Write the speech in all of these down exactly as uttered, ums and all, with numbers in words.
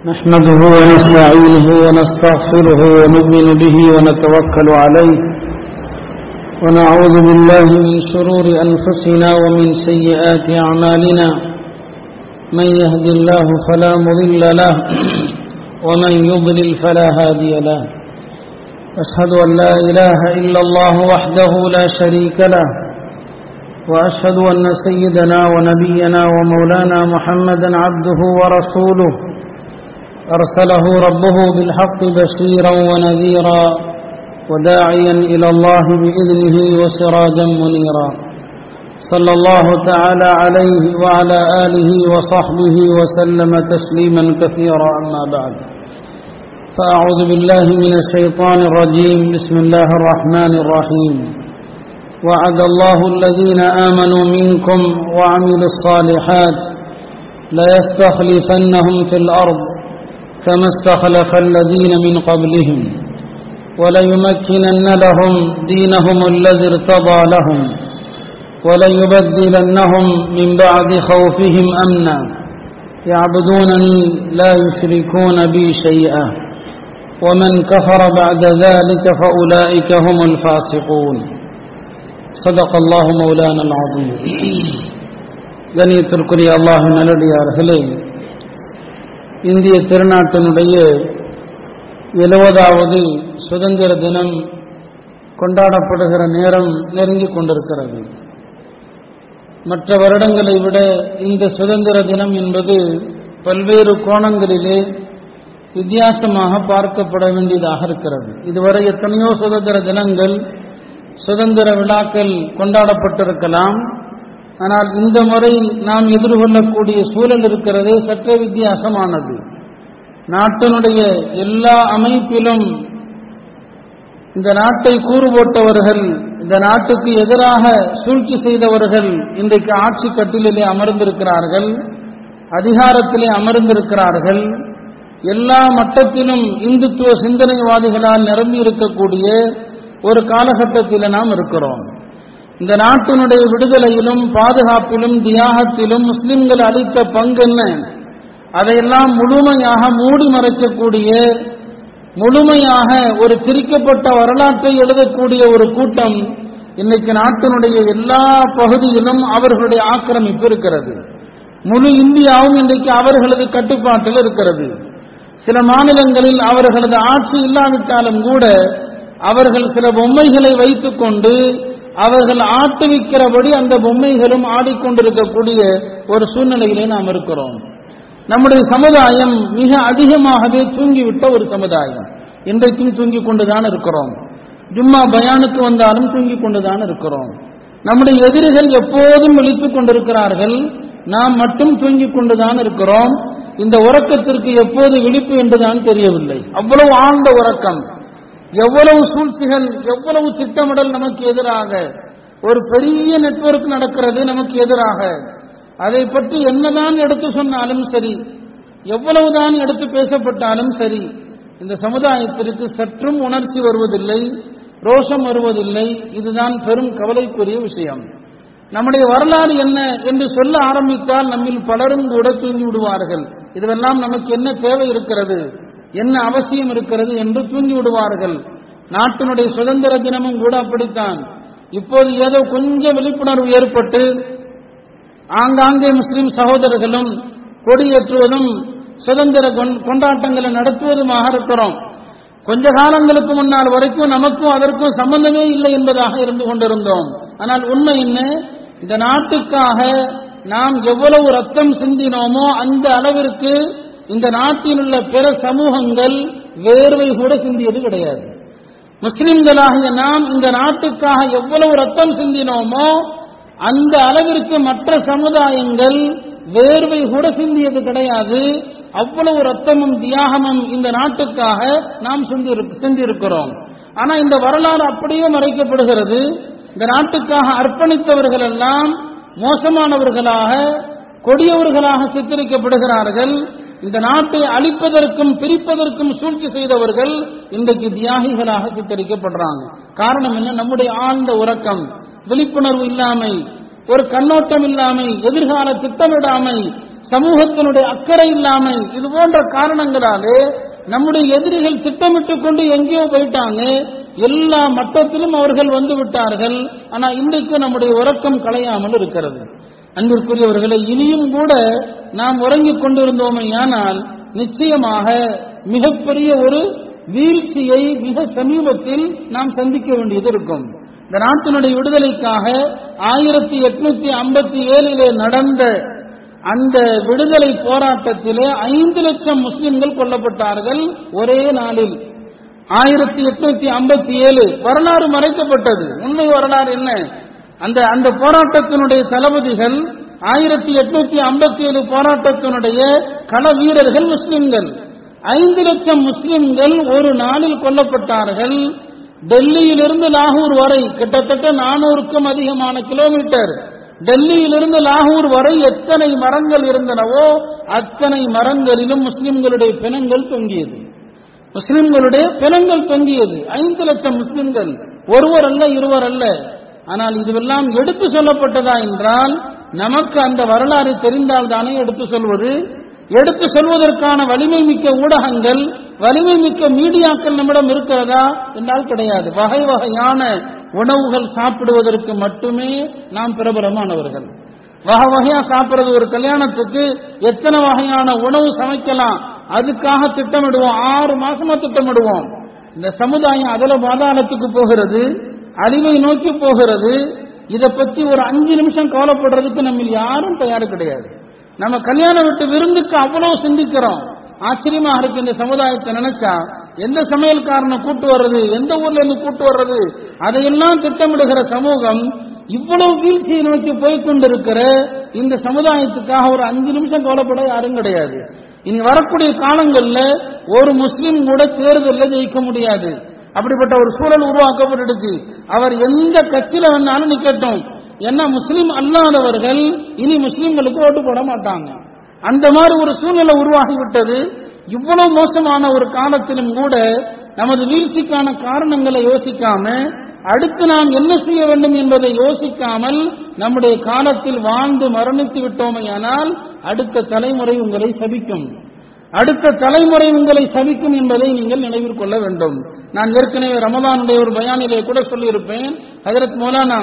نحمده ونستعينه ونستغفره ونؤمن به ونتوكل عليه ونعوذ بالله من شرور أنفسنا ومن سيئات أعمالنا من يهد الله فلا مضل له ومن يضلل فلا هادي له أشهد أن لا إله إلا الله وحده لا شريك له وأشهد أن سيدنا ونبينا ومولانا محمدا عبده ورسوله أرسله ربه بالحق بشيرا ونذيرا وداعيا إلى الله بإذنه وسراجا منيرا صلى الله تعالى عليه وعلى آله وصحبه وسلم تسليما كثيرا أما بعد فأعوذ بالله من الشيطان الرجيم بسم الله الرحمن الرحيم وعد الله الذين آمنوا منكم وعملوا الصالحات ليستخلفنهم في الأرض كما استخلف الذين من قبلهم وليمكنن لهم دينهم الذي ارتضى لهم وليبدلنهم من بعد خوفهم أمنا يعبدونني لا يشركون بي شيئا ومن كفر بعد ذلك فأولئك هم الفاسقون صدق الله مولانا العظيم கண்ணியத்திற்குரிய அல்லாஹ்வின் நல்லடியார்களே, இந்திய திருநாட்டினுடைய எழுபதாவது சுதந்திர தினம் கொண்டாடப்படுகிற நேரம் நெருங்கிக் கொண்டிருக்கிறது. மற்ற வருடங்களை விட இந்த சுதந்திர தினம் என்பது பல்வேறு கோணங்களிலே வித்தியாசமாக பார்க்கப்பட வேண்டியதாக இருக்கிறது. இதுவரை எத்தனையோ சுதந்திர தினங்கள், சுதந்திர விழாக்கள் கொண்டாடப்பட்டிருக்கலாம். ஆனால் இந்த முறை நாம் எதிர்கொள்ளக்கூடிய சூழல் இருக்கிறது சற்றே வித்தியாசமானது. நாட்டினுடைய எல்லா அமைப்பிலும் இந்த நாட்டை கூறு போட்டவர்கள், இந்த நாட்டுக்கு எதிராக சூழ்ச்சி செய்தவர்கள் இன்றைக்கு ஆட்சி கட்டிலே அமர்ந்திருக்கிறார்கள், அதிகாரத்திலே அமர்ந்திருக்கிறார்கள். எல்லா மட்டத்திலும் இந்துத்துவ சிந்தனைவாதிகளால் நிரம்பி இருக்கக்கூடிய ஒரு காலகட்டத்தில் நாம் இருக்கிறோம். இந்த நாட்டினுடைய விடுதலையிலும் பாதுகாப்பிலும் தியாகத்திலும் முஸ்லிம்கள் அளித்த பங்கு என்ன, அதையெல்லாம் முழுமையாக மூடி மறைக்கக்கூடிய, முழுமையாக ஒரு திரிக்கப்பட்ட வரலாற்றை எழுதக்கூடிய ஒரு கூட்டம் இன்னைக்கு நாட்டினுடைய எல்லா பகுதியிலும் அவர்களுடைய ஆக்கிரமிப்பு இருக்கிறது. முழு இந்தியாவும் இன்றைக்கு அவர்களது கட்டுப்பாட்டில் இருக்கிறது. சில மாநிலங்களில் அவர்களது ஆட்சி இல்லாவிட்டாலும் கூட அவர்கள் சில பொம்மைகளை வைத்துக் கொண்டு அவர்கள் ஆட்டுவிக்கிறபடி அந்த பொம்மைகளும் ஆடிக்கொண்டிருக்கக்கூடிய ஒரு சூழ்நிலையிலே நாம் இருக்கிறோம். நம்முடைய சமுதாயம் மிக அதிகமாகவே தூங்கிவிட்ட ஒரு சமுதாயம். இன்றைக்கும் தூங்கிக் கொண்டுதான் இருக்கிறோம். ஜும்மா பயானுக்கு வந்தாலும் தூங்கிக் கொண்டுதான் இருக்கிறோம். நம்முடைய எதிரிகள் எப்போதும் விழித்துக் கொண்டிருக்கிறார்கள், நாம் மட்டும் தூங்கிக் கொண்டுதான் இருக்கிறோம். இந்த உறக்கத்திற்கு எப்போது விழிப்பு என்றுதான் தெரியவில்லை. அவ்வளவு ஆழ்ந்த உறக்கம், எவ்வளவு சூழ்ச்சிகள், எவ்வளவு திட்டமிடல் நமக்கு எதிராக. ஒரு பெரிய நெட்வொர்க் நடக்கிறது நமக்கு எதிராக. அதை பற்றி என்னதான் எடுத்து சொன்னாலும் சரி, எவ்வளவுதான் எடுத்து பேசப்பட்டாலும் சரி, இந்த சமுதாயத்திற்கு சற்றும் உணர்ச்சி வருவதில்லை, ரோஷம் வருவதில்லை. இதுதான் பெரும் கவலைக்குரிய விஷயம். நம்முடைய வரலாறு என்ன என்று சொல்ல ஆரம்பித்தால் நம்மில் பலரும் கூட தூங்கி விடுவார்கள். இதுவெல்லாம் நமக்கு என்ன தேவை இருக்கிறது, என்ன அவசியம் இருக்கிறது என்று தூங்கி விடுவார்கள். நாட்டினுடைய சுதந்திர தினமும் கூட அப்படித்தான். இப்போது ஏதோ கொஞ்சம் விழிப்புணர்வு ஏற்பட்டு ஆங்காங்கே முஸ்லிம் சகோதரர்களும் கொடியேற்றுவதும் சுதந்திர கொண்டாட்டங்களை நடத்துவதுமாக இருக்கிறோம். கொஞ்ச காலங்களுக்கு முன்னால் வரைக்கும் நமக்கும் அதற்கும் சம்பந்தமே இல்லை என்பதாக இருந்து கொண்டிருந்தோம். ஆனால் உண்மை என்ன, இந்த நாட்டுக்காக நாம் எவ்வளவு ரத்தம் சிந்தினோமோ அந்த அளவிற்கு இந்த நாட்டில் உள்ள பிற சமூகங்கள் வேர்வை கூட சிந்தியது கிடையாது. முஸ்லிம்களாகிய நாம் இந்த நாட்டுக்காக எவ்வளவு ரத்தம் சிந்தினோமோ அந்த அளவிற்கு மற்ற சமுதாயங்கள் வேர்வை கூட சிந்தியது கிடையாது. அவ்வளவு ரத்தமும் தியாகமும் இந்த நாட்டுக்காக நாம் சிந்தியிருக்கிறோம். ஆனா இந்த வரலாறு அப்படியே மறைக்கப்படுகிறது. இந்த நாட்டுக்காக அர்ப்பணித்தவர்கள் எல்லாம் மோசமானவர்களாக, கொடியவர்களாக சித்தரிக்கப்படுகிறார்கள். இந்த நாட்டை அழிப்பதற்கும் பிரிப்பதற்கும் சூழ்ச்சி செய்தவர்கள் இன்றைக்கு தியாகிகளாக சித்தரிக்கப்படுறாங்க. காரணம் என்ன, நம்முடைய ஆழ்ந்த உறக்கம், விழிப்புணர்வு இல்லாமை, ஒரு கண்ணோட்டம் இல்லாமை, எதிர்கால திட்டமிடாமை, சமூகத்தினுடைய அக்கறை இல்லாமை, இது போன்ற காரணங்களாலே நம்முடைய எதிரிகள் திட்டமிட்டு கொண்டு எங்கேயோ போயிட்டாங்க. எல்லா மட்டத்திலும் அவர்கள் வந்து விட்டார்கள். ஆனா இன்றைக்கு நம்முடைய உறக்கம் களையாமல் இருக்கிறது. அன்பிற்குரியவர்களை, இனியும் கூட நாம் உறங்கிக் கொண்டிருந்தோமே ஆனால் நிச்சயமாக மிகப்பெரிய ஒரு வீழ்ச்சியை மிக சமீபத்தில் நாம் சந்திக்க வேண்டியது இருக்கும். இந்த நாட்டினுடைய விடுதலைக்காக ஆயிரத்தி எட்நூத்தி ஐம்பத்தி ஏழிலே நடந்த அந்த விடுதலை போராட்டத்திலே ஐந்து லட்சம் முஸ்லிம்கள் கொல்லப்பட்டார்கள் ஒரே நாளில். ஆயிரத்தி எட்நூத்தி ஐம்பத்தி ஏழு வரலாறு மறைக்கப்பட்டது. உண்மை வரலாறு என்ன? அந்த அந்த போராட்டத்தினுடைய தளபதிகள் ஆயிரத்தி எட்நூத்தி ஐம்பத்தி ஏழு போராட்டத்தினுடைய கள வீரர்கள் முஸ்லிம்கள். ஐந்து லட்சம் முஸ்லிம்கள் ஒரு நாளில் கொல்லப்பட்டார்கள். டெல்லியிலிருந்து லாகூர் வரை கிட்டத்தட்ட நானூறுக்கும் அதிகமான கிலோமீட்டர். டெல்லியிலிருந்து லாகூர் வரை எத்தனை மரங்கள் இருந்தனவோ அத்தனை மரங்களிலும் முஸ்லிம்களுடைய பிணங்கள் தொங்கியது. முஸ்லிம்களுடைய பிணங்கள் தொங்கியது. ஐந்து லட்சம் முஸ்லிம்கள், ஒருவர் அல்ல, இருவர் அல்ல. ஆனால் இதுவெல்லாம் எடுத்து சொல்லப்பட்டதா என்றால் நமக்கு அந்த வரலாறு தெரிந்தால் தானே எடுத்து சொல்வது. எடுத்து சொல்வதற்கான வலிமை மிக்க ஊடகங்கள், வலிமை மிக்க மீடியாக்கள் நம்மிடம் இருக்கிறதா என்றால் கிடையாது. வகை வகையான உணவுகள் சாப்பிடுவதற்கு மட்டுமே நாம் பிரபலமானவர்கள். வகை வகையா சாப்பிடுறது, ஒரு கல்யாணத்துக்கு எத்தனை வகையான உணவு சமைக்கலாம் அதுக்காக திட்டமிடுவோம். ஆறு மாசமா திட்டமிடுவோம். இந்த சமுதாயம் அதல பாதாளத்துக்கு போகிறது, அழிவை நோக்கி போகிறது. இதை பத்தி ஒரு அஞ்சு நிமிஷம் கவலைப்படுறதுக்கு நம்ம யாரும் தயார் கிடையாது. நம்ம கல்யாண வீட்டு விருந்துக்கு அவ்வளவு சிந்திக்கிறோம். ஆச்சரியமாக இருக்கு இந்த சமுதாயத்தை நினைச்சா. எந்த சமையல்காரனை கூட்டு வர்றது, எந்த ஊர்ல இருந்து கூட்டு வர்றது, அதையெல்லாம் திட்டமிடுகிற சமூகம் இவ்வளவு வீழ்ச்சியை நோக்கி போய்கொண்டிருக்கிற இந்த சமுதாயத்துக்காக ஒரு அஞ்சு நிமிஷம் கவலைப்பட யாரும் கிடையாது. இனி வரக்கூடிய காலங்கள்ல ஒரு முஸ்லிம் கூட தேர்தலில் ஜெயிக்க முடியாது. அப்படிப்பட்ட ஒரு சூழல் உருவாக்கப்பட்டுடுச்சு. அவர் எந்த கட்சியில வேணாலும் நிக்கட்டும், என்ன முஸ்லிம் அல்லாதவர்கள் இனி முஸ்லிம்களுக்கு ஓட்டு போட மாட்டாங்க. அந்த மாதிரி ஒரு சூழ்நிலை உருவாகிவிட்டது. இவ்வளவு மோசமான ஒரு காலத்திலும் கூட நமது வீழ்ச்சிக்கான காரணங்களை யோசிக்காம, அடுத்து நாம் என்ன செய்ய வேண்டும் என்பதை யோசிக்காமல் நம்முடைய காலத்தில் வாழ்ந்து மரணித்து விட்டோமையானால் அடுத்த தலைமுறை உங்களை சபிக்கும். அடுத்த தலைமுறை உங்களை சபிக்கும் என்பதை நீங்கள் நினைவில் கொள்ள வேண்டும். நான் ஏற்கனவே ரமதானுடைய ஒரு பயானிலே கூட சொல்லியிருப்பேன். ஹஜ்ரத் மௌலானா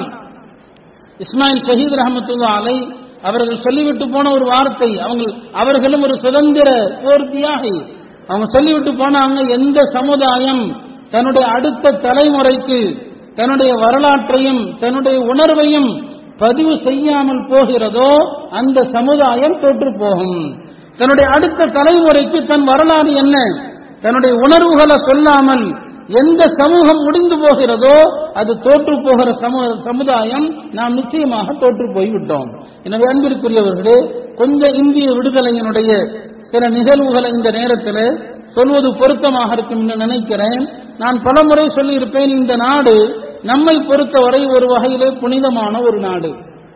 இஸ்மாயில் ஷஹீத் ரஹ்மத்துல்லாஹி அலைஹி அவர்கள் சொல்லிவிட்டு போன ஒரு வார்த்தை, அவங்க அவர்களும் ஒரு சுதந்திர போர் தியாகி. அவங்க சொல்லிவிட்டு போனாங்க, எந்த சமுதாயம் தன்னுடைய அடுத்த தலைமுறைக்கு தன்னுடைய வரலாற்றையும் தன்னுடைய உணர்வையும் பதிவு செய்யாமல் போகிறதோ அந்த சமுதாயம் தோற்று போகும். தன்னுடைய அடுத்த தலைமுறைக்கு தன் வரலாறு என்ன, தன்னுடைய உணர்வுகளை சொல்லாமல் எந்த சமூகம் முடிந்து போகிறதோ அது தோற்று போகிற சமுதாயம் நாம் நிச்சயமாக தோற்று போய்விட்டோம். எனவே அன்பிற்குரியவர்களே, கொஞ்சம் இந்திய விடுதலையினுடைய சில நிகழ்வுகளை இந்த நேரத்தில் சொல்வது பொருத்தமாக இருக்கும் என்று நினைக்கிறேன். நான் பல முறை சொல்லியிருப்பேன், இந்த நாடு நம்மை பொறுத்தவரை ஒரு வகையிலே புனிதமான ஒரு நாடு.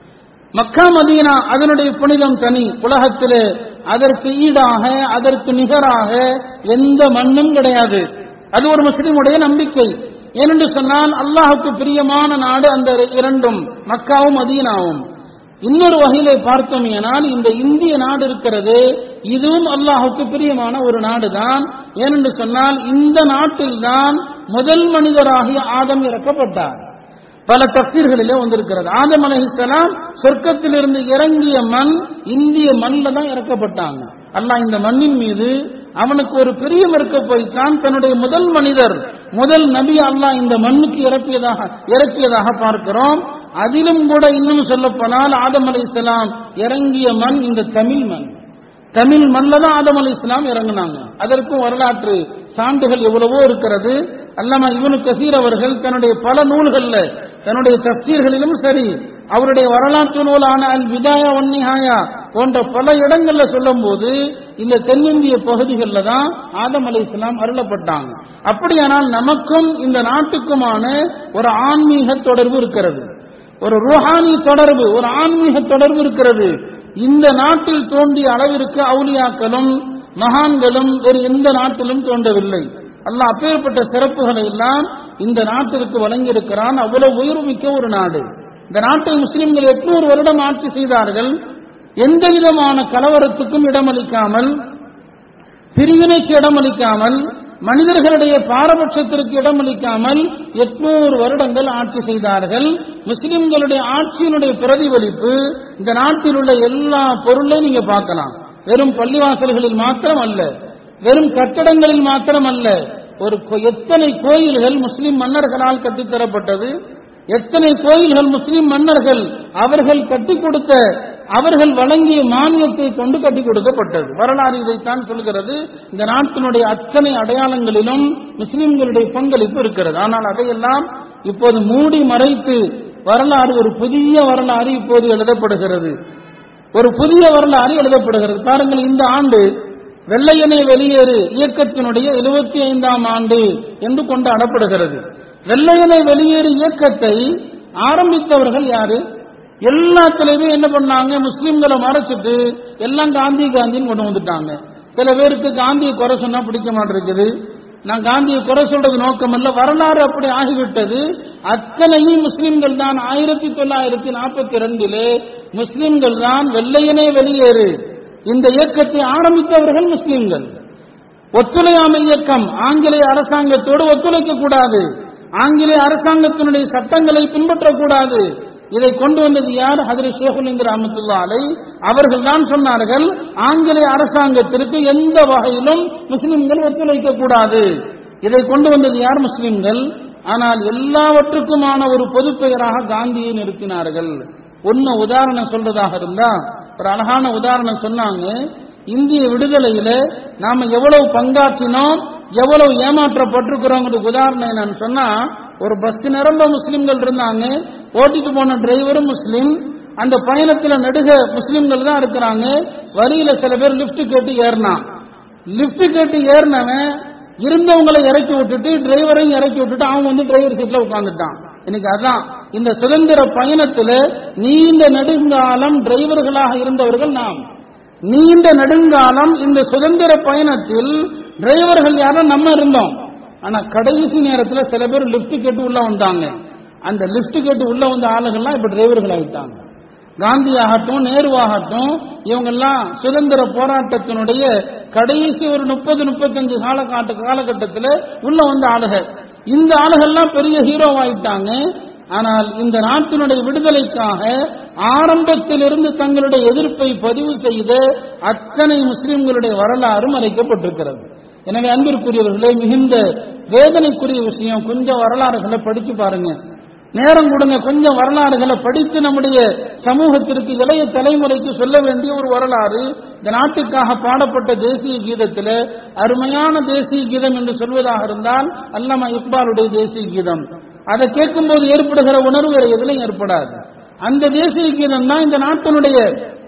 மக்கா மதீனா அதனுடைய புனிதம் தனி. உலகத்திலே அதற்கு ஈடாக அதற்கு நிகராக எந்த மண்ணும் கிடையாது. அது ஒரு முஸ்லிமுடைய நம்பிக்கை. ஏனென்று சொன்னால் அல்லாஹுக்கு பிரியமான நாடு அந்த இரண்டும், மக்காவும் மதீனாவும். இன்னொரு வகையிலே பார்த்தோம் ஏனால் இந்த இந்திய நாடு இருக்கிறது, இதுவும் அல்லாஹுக்கு பிரியமான ஒரு நாடுதான். ஏனென்று சொன்னால் இந்த நாட்டில்தான் முதல் மனிதராகிய ஆதம் இறக்கப்பட்டார். பல தஃசீர்களிலே வந்திருக்கிறது. ஆதம் அலைஹிஸ்ஸலாம் சொர்க்கத்திலிருந்து இறங்கிய மண் இந்திய மண்ணில் தான் இறக்கப்பட்டாங்க. அல்லாஹ் இந்த மண்ணின் மீது அவனுக்கு ஒரு பிரியம் இருக்க போய்த்தான் தன்னுடைய முதல் மனிதர் முதல் நபி அல்லாஹ் இந்த மண்ணுக்கு இறக்கியதாக இறக்கியதாக பார்க்கிறோம். அதிலும் கூட இன்னும் சொல்லப்போனால் ஆதம் அலைஹிஸ்ஸலாம் இறங்கிய மண் இந்த தமிழ் மண். தமிழ் மண்ணில் தான் ஆதம் அலைஹிஸ்ஸலாம் இறங்கினாங்க. அதற்கும் வரலாற்று சான்றுகள் எவ்வளவோ இருக்கிறது. அல்லாமா இப்னு கஸீர் அவர்கள் தன்னுடைய பல நூல்களில், தன்னுடைய தஃசீர்களிலும் சரி, அவருடைய வரலாற்று நூலான அல் பிதாயா வன் நிஹாயா போன்ற பல இடங்கள்ல சொல்லும் போது இந்த தென்னிந்திய பகுதிகளில் தான் ஆதம் அலைஹிஸ்ஸலாம் அருளப்பட்டாங்க. அப்படியானால் நமக்கும் இந்த நாட்டுக்குமான ஒரு ஆன்மீக தொடர்பு இருக்கிறது, ஒரு ரூஹானி தொடர்பு, ஒரு ஆன்மீக தொடர்பு இருக்கிறது. இந்த நாட்டில் தோன்றிய அளவிற்கு அவுலியாக்களும் மகான்களும் வேறு எந்த நாட்டிலும் தோன்றவில்லை. அல்லாஹ் அப்பேற்பட்ட சிறப்புகளை எல்லாம் இந்த நாட்டிற்கு வழங்கியிருக்கிறான். அவ்வளவு உயர்வுமிக்க ஒரு நாடு. இந்த நாட்டை முஸ்லிம்கள் எட்நூறு வருடம் ஆட்சி செய்தார்கள். எந்த விதமான கலவரத்துக்கும் இடமளிக்காமல், பிரிவினைக்கு இடமளிக்காமல், மனிதர்களுடைய பாரபட்சத்திற்கு இடமளிக்காமல் எட்நூறு வருடங்கள் ஆட்சி செய்தார்கள். முஸ்லிம்களுடைய ஆட்சியினுடைய பிரதிபலிப்பு இந்த நாட்டில் உள்ள எல்லா பொருளையும் நீங்க பார்க்கலாம். வெறும் பள்ளிவாசல்களில் மாத்திரம் அல்ல, வெறும் கட்டடங்களில் மாத்திரம் அல்ல. ஒரு எத்தனை கோயில்கள் முஸ்லிம் மன்னர்களால் கட்டித்தரப்பட்டது, எத்தனை கோயில்கள் முஸ்லிம் மன்னர்கள் அவர்கள் கட்டிக் கொடுத்த, அவர்கள் வழங்கிய மானியத்தை கொண்டு கட்டிக் கொடுக்கப்பட்டது. வரலாறு இதைத்தான் சொல்கிறது. இந்த நாட்டினுடைய அத்தனை அடையாளங்களிலும் முஸ்லிம்களுடைய பங்களிப்பு இருக்கிறது. ஆனால் அதையெல்லாம் இப்போது மூடி மறைத்து வரலாறு, ஒரு புதிய வரலாறு இப்போது எழுதப்படுகிறது. ஒரு புதிய வரலாறு எழுதப்படுகிறது. பாருங்கள், இந்த ஆண்டு வெள்ளையனே வெளியேறு இயக்கத்தினுடைய எழுபத்தி ஐந்தாம் ஆண்டு என்று கொண்டாடப்படுகிறது. வெள்ளையனே வெளியேறு இயக்கத்தை ஆரம்பித்தவர்கள் யாரு? எல்லாத்திலுமே என்ன பண்ணாங்க? முஸ்லிம்களை மறைச்சிட்டு எல்லாம் காந்தி காந்தின்னு கொண்டு வந்துட்டாங்க. சில பேருக்கு காந்தியை குறை சொன்னா பிடிக்க மாட்டிருக்குது. நான் காந்தியை குறை சொல்றது நோக்கம் அல்ல, வரலாறு அப்படி ஆகிவிட்டது. அத்தனையும் முஸ்லிம்கள் தான். ஆயிரத்தி தொள்ளாயிரத்தி நாற்பத்தி ரெண்டிலே முஸ்லிம்கள் தான் வெள்ளையனே வெளியேறு இந்த இயக்கத்தை ஆரம்பித்தவர்கள் முஸ்லிம்கள். ஒத்துழையாமை இயக்கம், ஆங்கிலேய அரசாங்கத்தோடு ஒத்துழைக்க கூடாது, ஆங்கிலேய அரசாங்கத்தினுடைய சட்டங்களை பின்பற்றக்கூடாது. இதை கொண்டு வந்தது யார்? ஹஜ்ரத் ஷேகுல் ரஹ்மத்துல்லாஹி அலைஹி அவர்கள் தான் சொன்னார்கள், ஆங்கிலேய அரசாங்கத்திற்கு எந்த வகையிலும் முஸ்லிம்கள் ஒத்துழைக்க கூடாது. இதை கொண்டு வந்தது யார்? முஸ்லிம்கள். ஆனால் எல்லாவற்றுக்குமான ஒரு பொது பெயராக காந்தியை நிறுத்தினார்கள். ஒன்னு உதாரணம் சொல்றதாக இருந்தா, ஒரு அழகான உதாரணம் சொன்னாங்க. இந்திய விடுதலையில நாம எவ்வளவு பங்காற்றினோம், எவ்வளவு ஏமாற்றப்பட்டிருக்கிறோம். உதாரணம் என்னன்னு சொன்னா, ஒரு பஸ் நிரம்ப முஸ்லிம்கள் இருந்தாங்க, ஓட்டிட்டு போன டிரைவரும் முஸ்லிம், அந்த பயணத்தில் நடுக முஸ்லிம்கள் தான் இருக்கிறாங்க. வழியில சில பேர் லிப்ட் கேட்டு ஏறினான். லிப்ட் கேட்டு ஏறினவன் இருந்தவங்களை இறக்கி விட்டுட்டு டிரைவரையும் இறக்கி விட்டுட்டு அவன் வந்து டிரைவர் சீட்ல உட்கார்ந்துட்டான். இன்னைக்கு அதான் இந்த சுதந்திர பயணத்தில் நீண்ட நெடுங்காலம் டிரைவர்களாக இருந்தவர்கள் நாம். நீண்ட நெடுங்காலம் இந்த சுதந்திர பயணத்தில் டிரைவர்கள் யாரும் நம்ம இருந்தோம். ஆனா கடைசி நேரத்தில் சில பேர் லிப்ட் கேட்டு உள்ள வந்தாங்க. அந்த லிப்ட் கேட்டு உள்ள வந்த ஆளுகள்லாம் இப்ப டிரைவர்கள் ஆகிட்டாங்க. காந்தி ஆகட்டும், நேரு ஆகட்டும், இவங்கெல்லாம் சுதந்திர போராட்டத்தினுடைய கடைசி ஒரு முப்பது முப்பத்தஞ்சு காலகட்ட காலகட்டத்தில் உள்ள வந்த ஆளுகள். இந்த ஆளுகள்லாம் பெரிய ஹீரோவாயிட்டாங்க. ஆனால் இந்த நாட்டினுடைய விடுதலைக்காக ஆரம்பத்திலிருந்து தங்களுடைய எதிர்ப்பை பதிவு செய்த அத்தனை முஸ்லிம்களுடைய வரலாறு மறைக்கப்பட்டிருக்கிறது. எனவே அன்பிற்குரியவர்களே, மிகுந்த வேதனைக்குரிய விஷயம். கொஞ்சம் வரலாறுகளை படிச்சு பாருங்க, நேரம் கொடுங்க. கொஞ்சம் வரலாறுகளை படித்து நம்முடைய சமூகத்திற்கு, இளைய தலைமுறைக்கு சொல்ல வேண்டிய ஒரு வரலாறு. இந்த நாட்டுக்காக பாடப்பட்ட தேசிய கீதத்தில் அருமையான தேசிய கீதம் என்று சொல்வதாக இருந்தால் அல்லாமா இக்பாலுடைய தேசிய கீதம். அதை கேட்கும் போது ஏற்படுகிற உணர்வு வேறு எதிலும் ஏற்படாது. அந்த தேசிய கீதம் தான் இந்த நாட்டினுடைய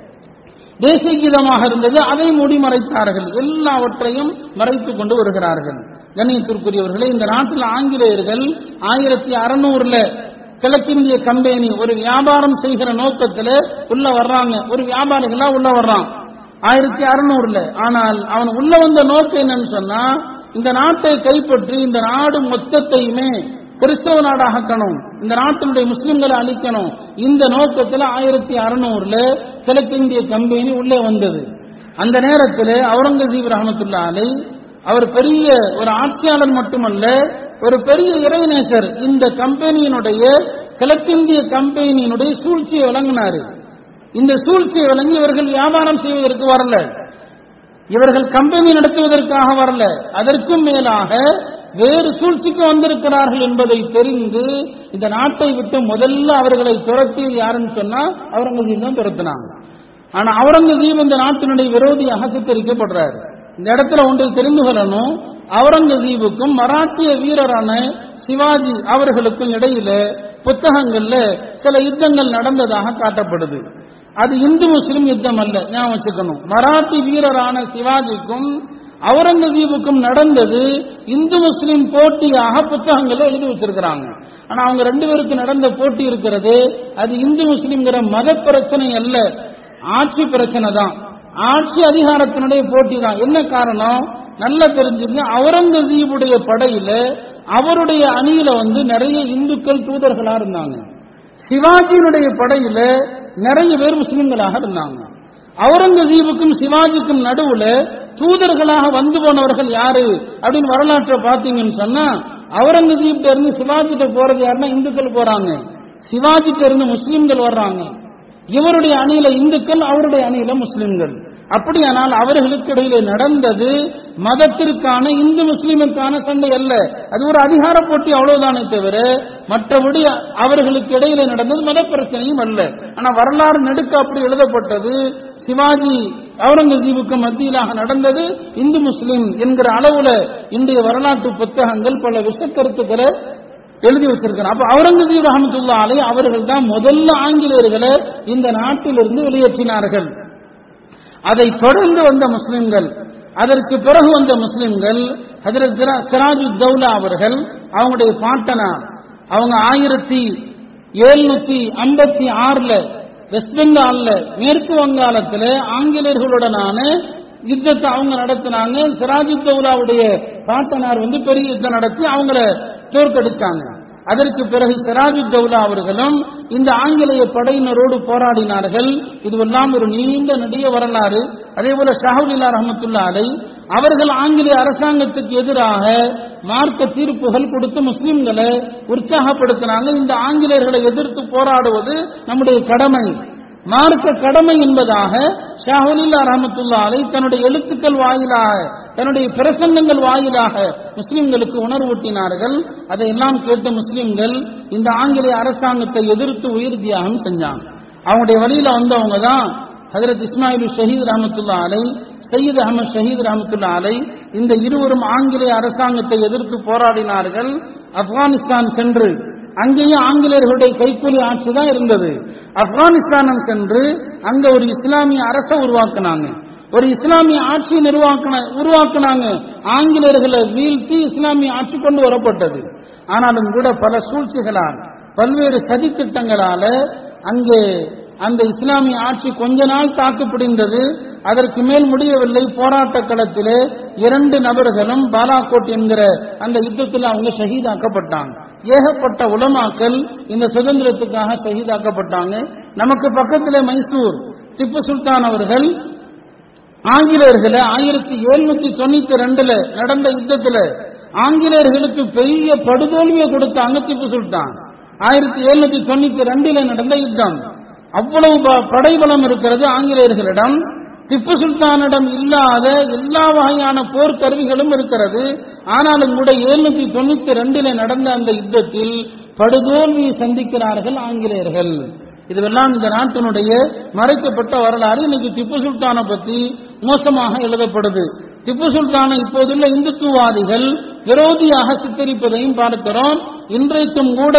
தேசிய கீதமாக இருந்தது. அதை மூடி மறைத்தார்கள், எல்லாவற்றையும் மறைத்துக் கொண்டு வருகிறார்கள். கண்ணியத்திற்குரியவர்களே, இந்த நாட்டில் ஆங்கிலேயர்கள் ஆயிரத்தி அறுநூறுல கிழக்கிந்திய கம்பெனி ஒரு வியாபாரம் செய்கிற நோக்கத்தில் உள்ள வர்றாங்க. ஒரு வியாபாரிகளா உள்ள வர்றான் ஆயிரத்தி அறுநூறுல. ஆனால் அவன் உள்ள வந்த நோக்கம் என்னன்னு சொன்னா, இந்த நாட்டை கைப்பற்றி இந்த நாடு மொத்தத்தையுமே கிறிஸ்தவ நாடாக்கணும், இந்த நாட்டினுடைய முஸ்லிம்களை அழிக்கணும். இந்த நோக்கத்தில் ஆயிரத்தி அறுநூறுல கிழக்கிந்திய கம்பெனி உள்ளே வந்தது. அந்த நேரத்தில் அவுரங்கசீப் ரஹ்மத்துல்லாஹி அலைஹி அவர் பெரிய ஒரு ஆட்சியாளர் மட்டுமல்ல, ஒரு பெரிய இறைநேசர். இந்த கம்பெனியினுடைய, கிழக்கிந்திய கம்பெனியினுடைய சூழ்ச்சியை வழங்கினார். இந்த சூழ்ச்சியை வழங்கி இவர்கள் வியாபாரம் செய்வதற்கு வரல, இவர்கள் கம்பெனி நடத்துவதற்காக வரல, அதற்கும் மேலாக வேறு சூழ்ச்சிக்கு வந்திருக்கிறார்கள் என்பதை தெரிந்து இந்த நாட்டை விட்டு முதல்ல அவர்களை துரத்தி யாருன்னு சொன்னா அவுரங்கசீப் தான் துரத்தினாங்க. ஆனா அவுரங்கசீப் இந்த நாட்டினுடைய விரோதியாக சித்தரிக்கப்படுறாரு. இந்த இடத்துல ஒன்றை தெரிந்து கொள்ளணும், அவுரங்கசீபுக்கும் மராட்டிய வீரரான சிவாஜி அவர்களுக்கும் இடையில புத்தகங்கள்ல சில யுத்தங்கள் நடந்ததாக காட்டப்படுது. அது இந்து முஸ்லிம் யுத்தம் அல்ல, ஞாபகம் வச்சுக்கணும். மராட்டி வீரரான சிவாஜிக்கும் அவுரங்கசீபுக்கும் நடந்தது இந்து முஸ்லிம் போட்டியாக புத்தகங்களை எழுதி வச்சிருக்கிறாங்க. ஆனா அவங்க ரெண்டு பேருக்கு நடந்த போட்டி இருக்கிறது, அது இந்து முஸ்லிம்ங்கிற மத பிரச்சனை அல்ல, ஆட்சி பிரச்சனை தான், ஆட்சி அதிகாரத்தினுடைய போட்டி தான். என்ன காரணம் நல்லா தெரிஞ்சுங்க. அவுரங்கசீபுடைய படையில, அவருடைய அணியில வந்து நிறைய இந்துக்கள் தூதர்களா இருந்தாங்க. சிவாஜியினுடைய படையில நிறைய பேர் முஸ்லிம்களாக இருந்தாங்க. அவுரங்கசீபுக்கும் சிவாஜிக்கும் நடுவுல தூதர்களாக வந்து போனவர்கள் யாரு அப்படின்னு வரலாற்றை பார்த்தீங்கன்னு சொன்னா, அவுரங்கசீப்ட இருந்து சிவாஜிட்ட போறது யாருன்னா இந்துக்கள் போறாங்க, சிவாஜிட்ட இருந்து முஸ்லிம்கள் வர்றாங்க. இவருடைய அணியில இந்துக்கள், அவருடைய அணியில முஸ்லிம்கள். அப்படியானால் அவர்களுக்கு இடையிலே நடந்தது மதத்திற்கான, இந்து முஸ்லிமுக்கான சண்டை அல்ல, அது ஒரு அதிகார போட்டி அவ்வளவுதானே தவிர மற்றபடி அவர்களுக்கு இடையிலே நடந்தது மத பிரச்சனையும் அல்ல. ஆனா வரலாறு நெடுக்க அப்படி எழுதப்பட்டது, சிவாஜி அவுரங்கசீபுக்கு மத்தியிலாக நடந்தது இந்து முஸ்லிம் என்கிற அளவுல இன்றைய வரலாற்று புத்தகங்கள் பல விஷக்கருத்துக்களை எழுதி வச்சிருக்கிறார். அப்ப அவுரங்கசீப் ரஹ்மத்துல்லாஹி அலைஹி அவர்கள் தான் முதல்ல ஆங்கிலேயர்களை இந்த நாட்டிலிருந்து வெளியேற்றினார்கள். அதை தொடர்ந்து வந்த முஸ்லிம்கள், அதற்கு பிறகு வந்த முஸ்லிம்கள், ஹஜ்ரத் சிராஜுத் தௌலா அவர்கள், அவங்களுடைய பாட்டனார், அவங்க ஆயிரத்தி எழுநூத்தி ஐம்பத்தி ஆறுல வெஸ்ட் பெங்கால்ல மேற்கு வங்காளத்துல ஆங்கிலேயர்களுடனான யுத்தத்தை அவங்க நடத்தினாங்க. சிராஜுத் தௌலாவுடைய பாட்டனார் வந்து பெரிய யுத்தம் நடத்தி அவங்கள தோற்கடிச்சாங்க. அதற்கு பிறகு சிராஜுத் தௌலா அவர்களும் இந்த ஆங்கிலேய படையினரோடு போராடினார்கள். இதுவெல்லாம் ஒரு நீண்ட நெடிய வரலாறு. அதே போல ஷாஹுலில்லா ரஹ்மத்துல்லாஹி அலைஹி அவர்கள் ஆங்கிலேய அரசாங்கத்துக்கு எதிராக மார்க்க தீர்ப்புகள் கொடுத்து முஸ்லிம்களை உற்சாகப்படுத்தினாங்க. இந்த ஆங்கிலேயர்களை எதிர்த்து போராடுவது நம்முடைய கடமை, மார்க்க கடமை என்பதாக ஷாஹுலில்லா ரஹ்மத்துல்லாஹி அலைஹி தன்னுடைய எழுத்துக்கள் வாயிலாக, தன்னுடைய பிரசங்கங்கள் வாயிலாக முஸ்லிம்களுக்கு உணர்வூட்டினார்கள். அதையெல்லாம் கேட்ட முஸ்லிம்கள் இந்த ஆங்கிலேய அரசாங்கத்தை எதிர்த்து உயிர் தியாகம் செஞ்சாங்க. அவங்களுடைய வழியில வந்தவங்க தான் ஹஜ்ரத் இஸ்மாயில் ஷஹீத் ரஹ்மத்துல்லாஹி அலைஹி, சையீத் அஹமத் ஷஹீத் ரஹ்மத்துல்லாஹி அலைஹி. இந்த இருவரும் ஆங்கிலேய அரசாங்கத்தை எதிர்த்து போராடினார்கள். ஆப்கானிஸ்தான் சென்று, அங்கேயும் ஆங்கிலேயர்களுடைய கைக்கூலி ஆட்சி தான் இருந்தது. ஆப்கானிஸ்தானம் சென்று அங்க ஒரு இஸ்லாமிய அரசை உருவாக்குனாங்க, ஒரு இஸ்லாமிய ஆட்சி நிர்வாக உருவாக்குனாங்க. ஆங்கிலேயர்களை வீழ்த்தி இஸ்லாமிய ஆட்சி கொண்டு வரப்பட்டது. ஆனாலும் கூட பல சூழ்ச்சிகளால், பல்வேறு சதி திட்டங்களால அங்கே அந்த இஸ்லாமிய ஆட்சி கொஞ்ச நாள் தாக்கு பிடிந்தது. அதற்கு மேல் முடியவில்லை. போராட்ட களத்திலே இரண்டு நபர்களும் பாலாகோட் என்கிற அந்த யுத்தத்தில் அவங்க ஷஹீதாக்கப்பட்டாங்க. ஏகப்பட்ட உலமாக்கள் இந்த சுதந்திரத்துக்காக ஷஹீதாக்கப்பட்டாங்க. நமக்கு பக்கத்தில் மைசூர் திப்பு சுல்தான் அவர்கள் ஆங்கிலேயர்களை ஆயிரத்தி எழுநூத்தி தொண்ணூத்தி ரெண்டுல நடந்த யுத்தத்தில் ஆங்கிலேயர்களுக்கு பெரிய படுதோல்வியை கொடுத்தாங்க திப்பு சுல்தான். ஆயிரத்தி எழுநூத்தி தொண்ணூத்தி ரெண்டுல நடந்த யுத்தம். அவ்வளவு படைபலம் இருக்கிறது ஆங்கிலேயர்களிடம். திப்பு சுல்தானிடம் இல்லாத எல்லா வகையான போர்க்கருவிகளும் இருக்கிறது. ஆனாலும் கூட எழுநூத்தி தொண்ணூத்தி ரெண்டுல நடந்த அந்த யுத்தத்தில் படுதோல்வியை சந்திக்கிறார்கள் ஆங்கிலேயர்கள். இதுவெல்லாம் இந்த நாட்டினுடைய மறைக்கப்பட்ட வரலாறு. இன்னைக்கு திப்பு சுல்தானை பற்றி மோசமாக எழுதப்படுது. திப்பு சுல்தானை இப்போதுள்ள இந்துத்துவாதிகள் விரோதியாக சித்தரிப்பதையும் பார்க்கிறோம். இன்றைக்கும் கூட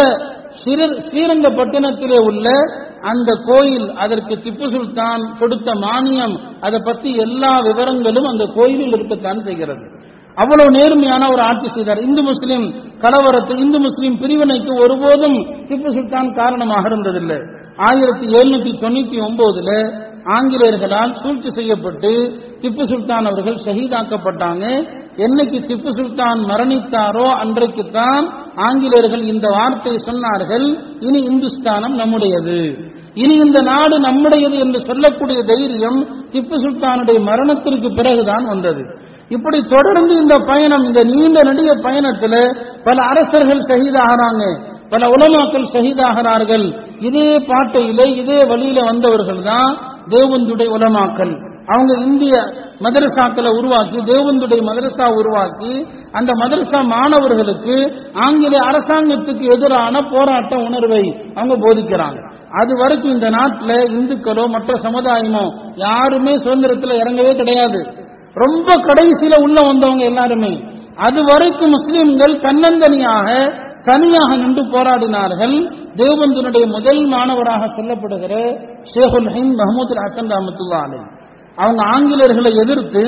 ஸ்ரீரங்கப்பட்டினத்திலே உள்ள அந்த கோயில், அதற்கு திப்பு சுல்தான் கொடுத்த மானியம், அதை பற்றி எல்லா விவரங்களும் அந்த கோயிலில் இருக்கத்தான் செய்கிறது. அவ்வளவு நேர்மையான ஒரு ஆட்சி செய்தார். இந்து முஸ்லிம் கலவரத்து, இந்து முஸ்லிம் பிரிவினைக்கு ஒருபோதும் திப்பு சுல்தான் காரணமாக இருந்ததில்லை. ஆயிரத்தி எழுநூத்தி தொண்ணூத்தி ஒன்பதுல ஆங்கிலேயர்களால் சூழ்ச்சி செய்யப்பட்டு திப்பு சுல்தான் அவர்கள் ஷஹீதாக்கப்பட்டாங்க. என்னைக்கு திப்பு சுல்தான் மரணித்தாரோ அன்றைக்குத்தான் ஆங்கிலேயர்கள் இந்த வார்த்தை சொன்னார்கள், இனி இந்துஸ்தானம் நம்முடையது, இனி இந்த நாடு நம்முடையது என்று சொல்லக்கூடிய தைரியம் திப்பு சுல்தானுடைய மரணத்திற்கு பிறகுதான் வந்தது. இப்படி தொடர்ந்து இந்த பயணம், இந்த நீண்ட நெடிய பயணத்தில் பல அரசர்கள் ஷஹீதாகிறாங்க, பல உலமாக்கள் ஷஹீதாகிறார்கள். இதே பாட்டையிலே இதே வழியில வந்தவர்கள் தான் தேவந்துடைய உலமாக்கள். அவங்க இந்திய மதரசாக்களை உருவாக்கி, தேவந்துடைய மதரசா உருவாக்கி, அந்த மதரசா மாணவர்களுக்கு ஆங்கிலேய அரசாங்கத்துக்கு எதிரான போராட்ட உணர்வை அவங்க போதிக்கிறாங்க. அது வரைக்கும் இந்த நாட்டில் இந்துக்களோ மற்ற சமுதாயமோ யாருமே சுதந்திரத்தில் இறங்கவே கிடையாது. ரொம்ப கடைசியில உள்ள வந்தவங்க எல்லாருமே. அது வரைக்கும் முஸ்லிம்கள் தன்னந்தனியாக தனியாக நின்று போராடினார்கள். தேவபந்தினுடைய முதல் மாணவராக சொல்லப்படுகிற ஷேகுல் ஹிந்த் மஹமூத் ஹசன் ரஹ்மத்துல்லாஹி அலைஹி அவங்க ஆங்கிலேயர்களை எதிர்த்து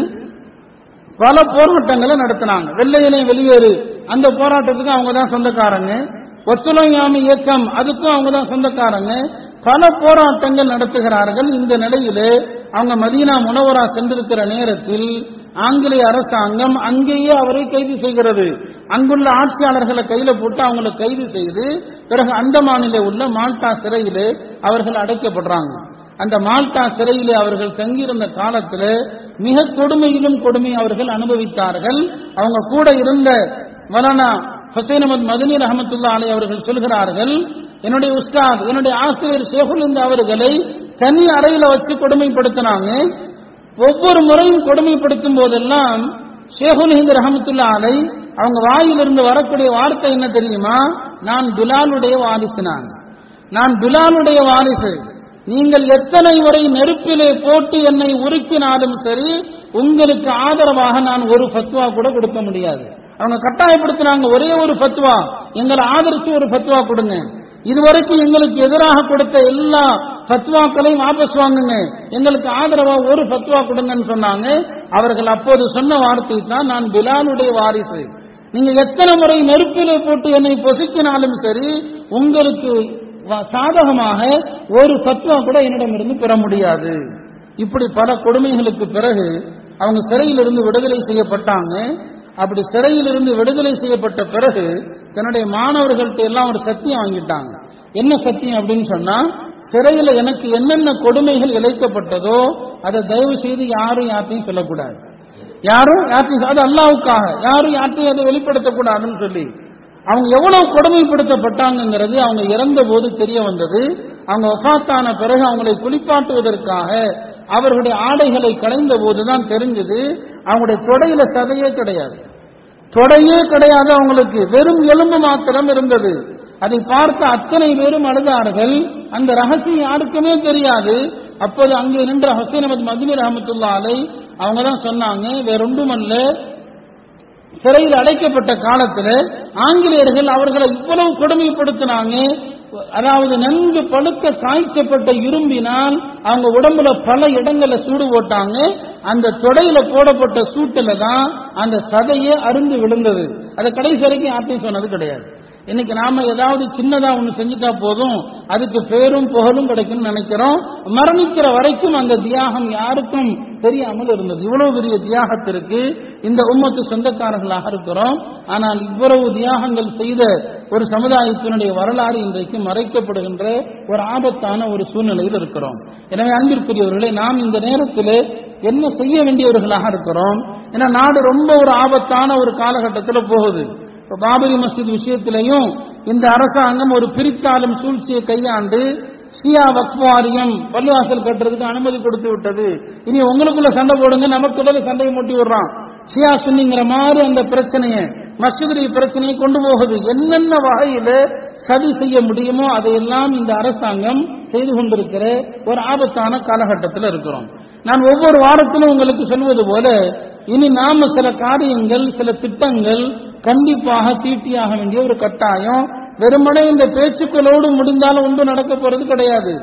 பல போராட்டங்களை நடத்தினாங்க. வெள்ளையனே வெளியேறு அந்த போராட்டத்துக்கு அவங்க தான் சொந்தக்காரங்க. ஒத்துழையாமை இயக்கம் அதுக்கும் அவங்க தான் சொந்தக்காரங்க. பல போராட்டங்கள் நடத்துகிறார்கள். இந்த நிலையிலே அவங்க மதீனா முனவரா சென்றிருக்கிற நேரத்தில் ஆங்கிலேய அரசாங்கம் அங்கேயே அவரை கைது செய்கிறது. அங்குள்ள ஆட்சியாளர்களை கையில போட்டு அவங்களை கைது செய்து பிறகு அந்தமானிலே உள்ள மால்டா சிறையிலே அவர்கள் அடைக்கப்படுறாங்க. அந்த மால்டா சிறையிலே அவர்கள் தங்கியிருந்த காலத்தில் மிக கொடுமையிலும் கொடுமை அவர்கள் அனுபவித்தார்கள். அவங்க கூட இருந்த மௌலானா ஹுசைன் அஹ்மத் மதனி ரஹ்மத்துல்லாஹி அலைஹி அவர்கள் சொல்கிறார்கள், என்னுடைய உஸ்தாத் என்னுடைய ஆசிரியர் ஷேகுல் ஹிந்த் அவர்களை தனி அறையில வச்சு கொடுமைப்படுத்தினாங்க. ஒவ்வொரு முறையும் கொடுமைப்படுத்தும் போதெல்லாம் ஷேகுல் ஹிந்த் ரஹ்மத்துல்லாஹி அலைஹி அவங்க வாயிலிருந்து வரக்கூடிய வார்த்தை என்ன தெரியுமா? நான் பிலாலுடைய வாரிசு, நான் நான் பிலாலுடைய வாரிசு. நீங்கள் எத்தனை முறை நெருப்பிலே போட்டு என்னை உருக்கினாலும் சரி, உங்களுக்கு ஆதரவாக நான் ஒரு ஃபத்வா கூட கொடுக்க முடியாது. அவங்க கட்டாயப்படுத்தினாங்க, ஒரே ஒரு ஃபத்வா, எங்களை ஆதரிச்சு ஒரு ஃபத்வா கொடுங்க. இதுவரைக்கும் எங்களுக்கு எதிராக கொடுத்த எல்லா ஃபத்வாக்களையும் வாபஸ் வாங்குங்க, எங்களுக்கு ஆதரவா ஒரு ஃபத்வா கொடுங்கன்னு சொன்னாங்க. அவர்கள் அப்போது சொன்ன வார்த்தை தான், நான் பிலாலுடைய வாரிசு. நீங்க எத்தனை முறை நெருப்பிலே போட்டு என்னை பொசுக்கினாலும் சரி, உங்களுக்கு சாதகமாக ஒரு ஃபத்வா கூட என்னிடமிருந்து பெற முடியாது. இப்படி பல கொடுமைகளுக்கு பிறகு அவங்க சிறையிலிருந்து விடுதலை செய்யப்பட்டாங்க. அப்படி சிறையிலிருந்து விடுதலை செய்யப்பட்ட பிறகு தன்னுடைய மாணவர்கள்ட்ட எல்லாம் ஒரு சத்தியம் வாங்கிட்டாங்க. என்ன சத்தியம் அப்படின்னு சொன்னா, சிறையில் எனக்கு என்னென்ன கொடுமைகள் இழைக்கப்பட்டதோ அதை தயவு செய்து யாரும் யார்ட்டையும் சொல்லக்கூடாது, யாரும் யார்ட்டையும், அது அல்லாஹ்வுக்காக யாரும் யார்ட்டையும் அதை வெளிப்படுத்தக்கூடாதுன்னு சொல்லி அவங்க எவ்வளவு கொடுமைப்படுத்தப்பட்டாங்கிறது அவங்க இறந்த போது தெரிய வந்தது. அவங்க வஃபாத்தான பிறகு அவங்களை குளிப்பாட்டுவதற்காக அவர்களுடைய ஆடைகளை களைந்த போதுதான் தெரிஞ்சது, அவங்களுடைய தொடையில சதையே கிடையாது, தொடையே கிடையாது, அவங்களுக்கு வெறும் எலும்பு மாத்திரம் இருந்தது. அதை பார்த்த அத்தனை பேரும் அழுதார்கள். அந்த ரகசியம் யாருக்குமே தெரியாது. அப்போது அங்கே நின்ற ஹுசைன் அஹ்மத் மதனி ரஹ்மத்துல்லாஹி அலைஹி அவங்க தான் சொன்னாங்க, வேறொன்றுமல்ல, சிறையில் அடைக்கப்பட்ட காலத்தில் ஆங்கிலேயர்கள் அவர்களை இவ்வளவு கொடுமைப்படுத்தினாங்க. அதாவது நன்கு பழுக்க காய்ச்சப்பட்ட இரும்பினால் அவங்க உடம்புல பல இடங்கள்ல சூடு போட்டாங்க. அந்த தொடையில போடப்பட்ட சூட்டில தான் அந்த சதையே அருந்து விழுந்தது. அதை கடைசி வரைக்கும் யார்ட்டையும் சொன்னது கிடையாது. இன்னைக்கு நாம ஏதாவது சின்னதா ஒண்ணு செஞ்சுட்டா போதும், அதுக்கு பேரும் புகழும் கிடைக்கும் நினைக்கிறோம். மரணிக்கிற வரைக்கும் அந்த தியாகம் யாருக்கும் தெரியாமல் இருந்தது. இவ்வளவு பெரிய தியாகத்திற்கு இந்த உம்மத்து சொந்தக்காரர்களாக இருக்கிறோம். ஆனால் இவ்வளவு தியாகங்கள் செய்த ஒரு சமுதாயத்தினுடைய வரலாறு இன்றைக்கு மறைக்கப்படுகின்ற ஒரு ஆபத்தான ஒரு சூழ்நிலையில் இருக்கிறோம். எனவே அன்பிற்குரியவர்களே, நாம் இந்த நேரத்தில் என்ன செய்ய வேண்டியவர்களாக இருக்கிறோம்? ஏன்னா நாடு ரொம்ப ஒரு ஆபத்தான ஒரு காலகட்டத்தில் போகுது. பாபரி மஸ்ஜித் விஷயத்திலையும் இந்த அரசாங்கம் ஒரு பிரித்தாளும் சூழ்ச்சியை கையாண்டு ஷியா வக்ஃப் வாரியம் பள்ளிவாசல் கட்டுறதுக்கு அனுமதி கொடுத்து விட்டது. இனி உங்களுக்குள்ள சண்டை போடுங்க, நமக்குள்ள சண்டையை மூட்டி விடுறான். ஷியா சுன்னிங்கிற மாதிரி அந்த பிரச்சனையை, மஸ்ஜிதுடைய பிரச்சனையை கொண்டு போகுது. என்னென்ன வகையில சதி செய்ய முடியுமோ அதையெல்லாம் இந்த அரசாங்கம் செய்து கொண்டிருக்கிற ஒரு ஆபத்தான காலகட்டத்தில் இருக்கிறோம். நான் ஒவ்வொரு வாரத்திலும் உங்களுக்கு சொல்வது போல, இனி நாம சில காரியங்கள், சில திட்டங்கள் கண்டிப்பாக தீட்டியாக வேண்டிய ஒரு கட்டாயம். வெறுமனே இந்த பேச்சுக்களோடு முடிந்தாலும் ஒன்று நடக்க போறது கிடையாது.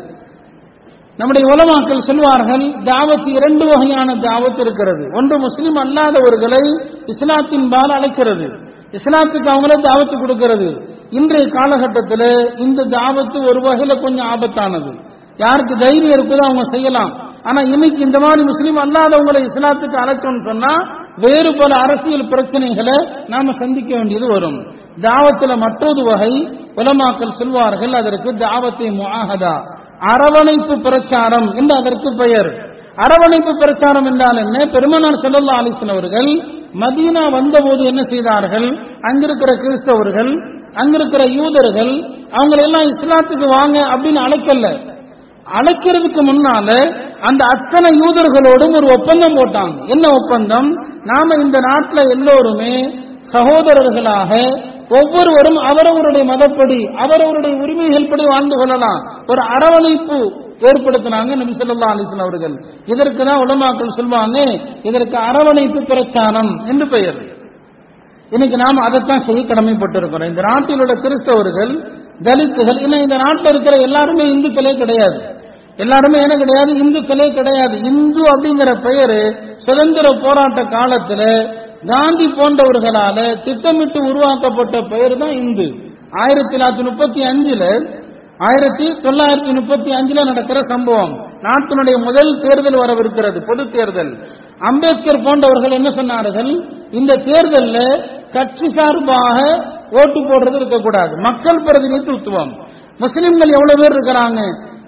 நம்முடைய உலமாக்கள் சொல்வார்கள், தாவத் இரண்டு வகையான தாவத் இருக்கிறது. ஒன்று முஸ்லிம் அல்லாதவர்களை இஸ்லாத்தின் பால் அழைக்கிறது, இஸ்லாத்துக்கு அவங்களே தாவத்து கொடுக்கிறது. இன்றைய காலகட்டத்தில் இந்த தாவத்து ஒரு வகையில கொஞ்சம் ஆபத்தானது. யாருக்கு தைரியம் இருக்குதோ அவங்க செய்யலாம். ஆனா இன்னைக்கு இந்த மாதிரி முஸ்லீம் அல்லாதவங்களை இஸ்லாத்துக்கு அழைச்சோம்னு சொன்னா வேறு பல அரசியல் பிரச்சனைகளை நாம சந்திக்க வேண்டியது வரும். தாவத்துல மற்றொரு வகை உலமாக்கள் சொல்வார்கள், அதற்கு தாவத்தை முஆஹதா, அரவணைப்பு பிரச்சாரம் என்று அதற்கு பெயர். அரவணைப்பு பிரச்சாரம் என்றால் என்ன? பெருமானார் ஸல்லல்லாஹு அலைஹி வஸல்லம் அவர்கள் மதீனா வந்தபோது என்ன செய்தார்கள்? அங்கிருக்கிற கிறிஸ்தவர்கள், அங்கிருக்கிற யூதர்கள் அவங்களை எல்லாம் இஸ்லாத்துக்கு வாங்க அப்படின்னு அழைக்கல. அழைக்கிறதுக்கு முன்னால அந்த அத்தனை யூதர்களோடும் ஒரு ஒப்பந்தம் போட்டாங்க. என்ன ஒப்பந்தம்? நாம இந்த நாட்டில் எல்லோருமே சகோதரர்களாக ஒவ்வொருவரும் அவரவருடைய மதப்படி அவரவருடைய உரிமைகள் படி வாழ்ந்து கொள்ளலாம். ஒரு அரவணைப்பு ஏற்படுத்தினாங்க நபி ஸல்லல்லாஹு அலைஹி வஸல்லம் அவர்கள். இதற்கு தான் உலமாக்கள் சொல்வாங்க, இதற்கு அரவணைப்பு பிரச்சாரம் என்று பெயர். இன்னைக்கு நாம் அதைத்தான் செய்ய கடமைப்பட்டிருக்கிறோம். இந்த நாட்டில் உள்ள கிறிஸ்தவர்கள், தலித்துகள், இன்னும் இந்த நாட்டில் இருக்கிற எல்லாருமே இந்துக்களே கிடையாது. எல்லாருமே என்ன கிடையாது? இந்துக்களே கிடையாது. இந்து அப்படிங்கிற பெயரு சுதந்திர போராட்ட காலத்தில் காந்தி போன்றவர்களால திட்டமிட்டு உருவாக்கப்பட்ட பெயர் தான் இந்து. ஆயிரத்தி தொள்ளாயிரத்தி முப்பத்தி அஞ்சுல ஆயிரத்தி தொள்ளாயிரத்தி முப்பத்தி அஞ்சுல நடக்கிற சம்பவம். நாட்டினுடைய முதல் தேர்தல் வரவிருக்கிறது, பொது தேர்தல். அம்பேத்கர் போன்றவர்கள் என்ன சொன்னார்கள்? இந்த தேர்தலில் கட்சி சார்பாக ஓட்டு போடுறது இருக்கக்கூடாது, மக்கள் பிரதிநிதித்துவம். முஸ்லிம்கள் எவ்வளவு பேர் இருக்கிறாங்க,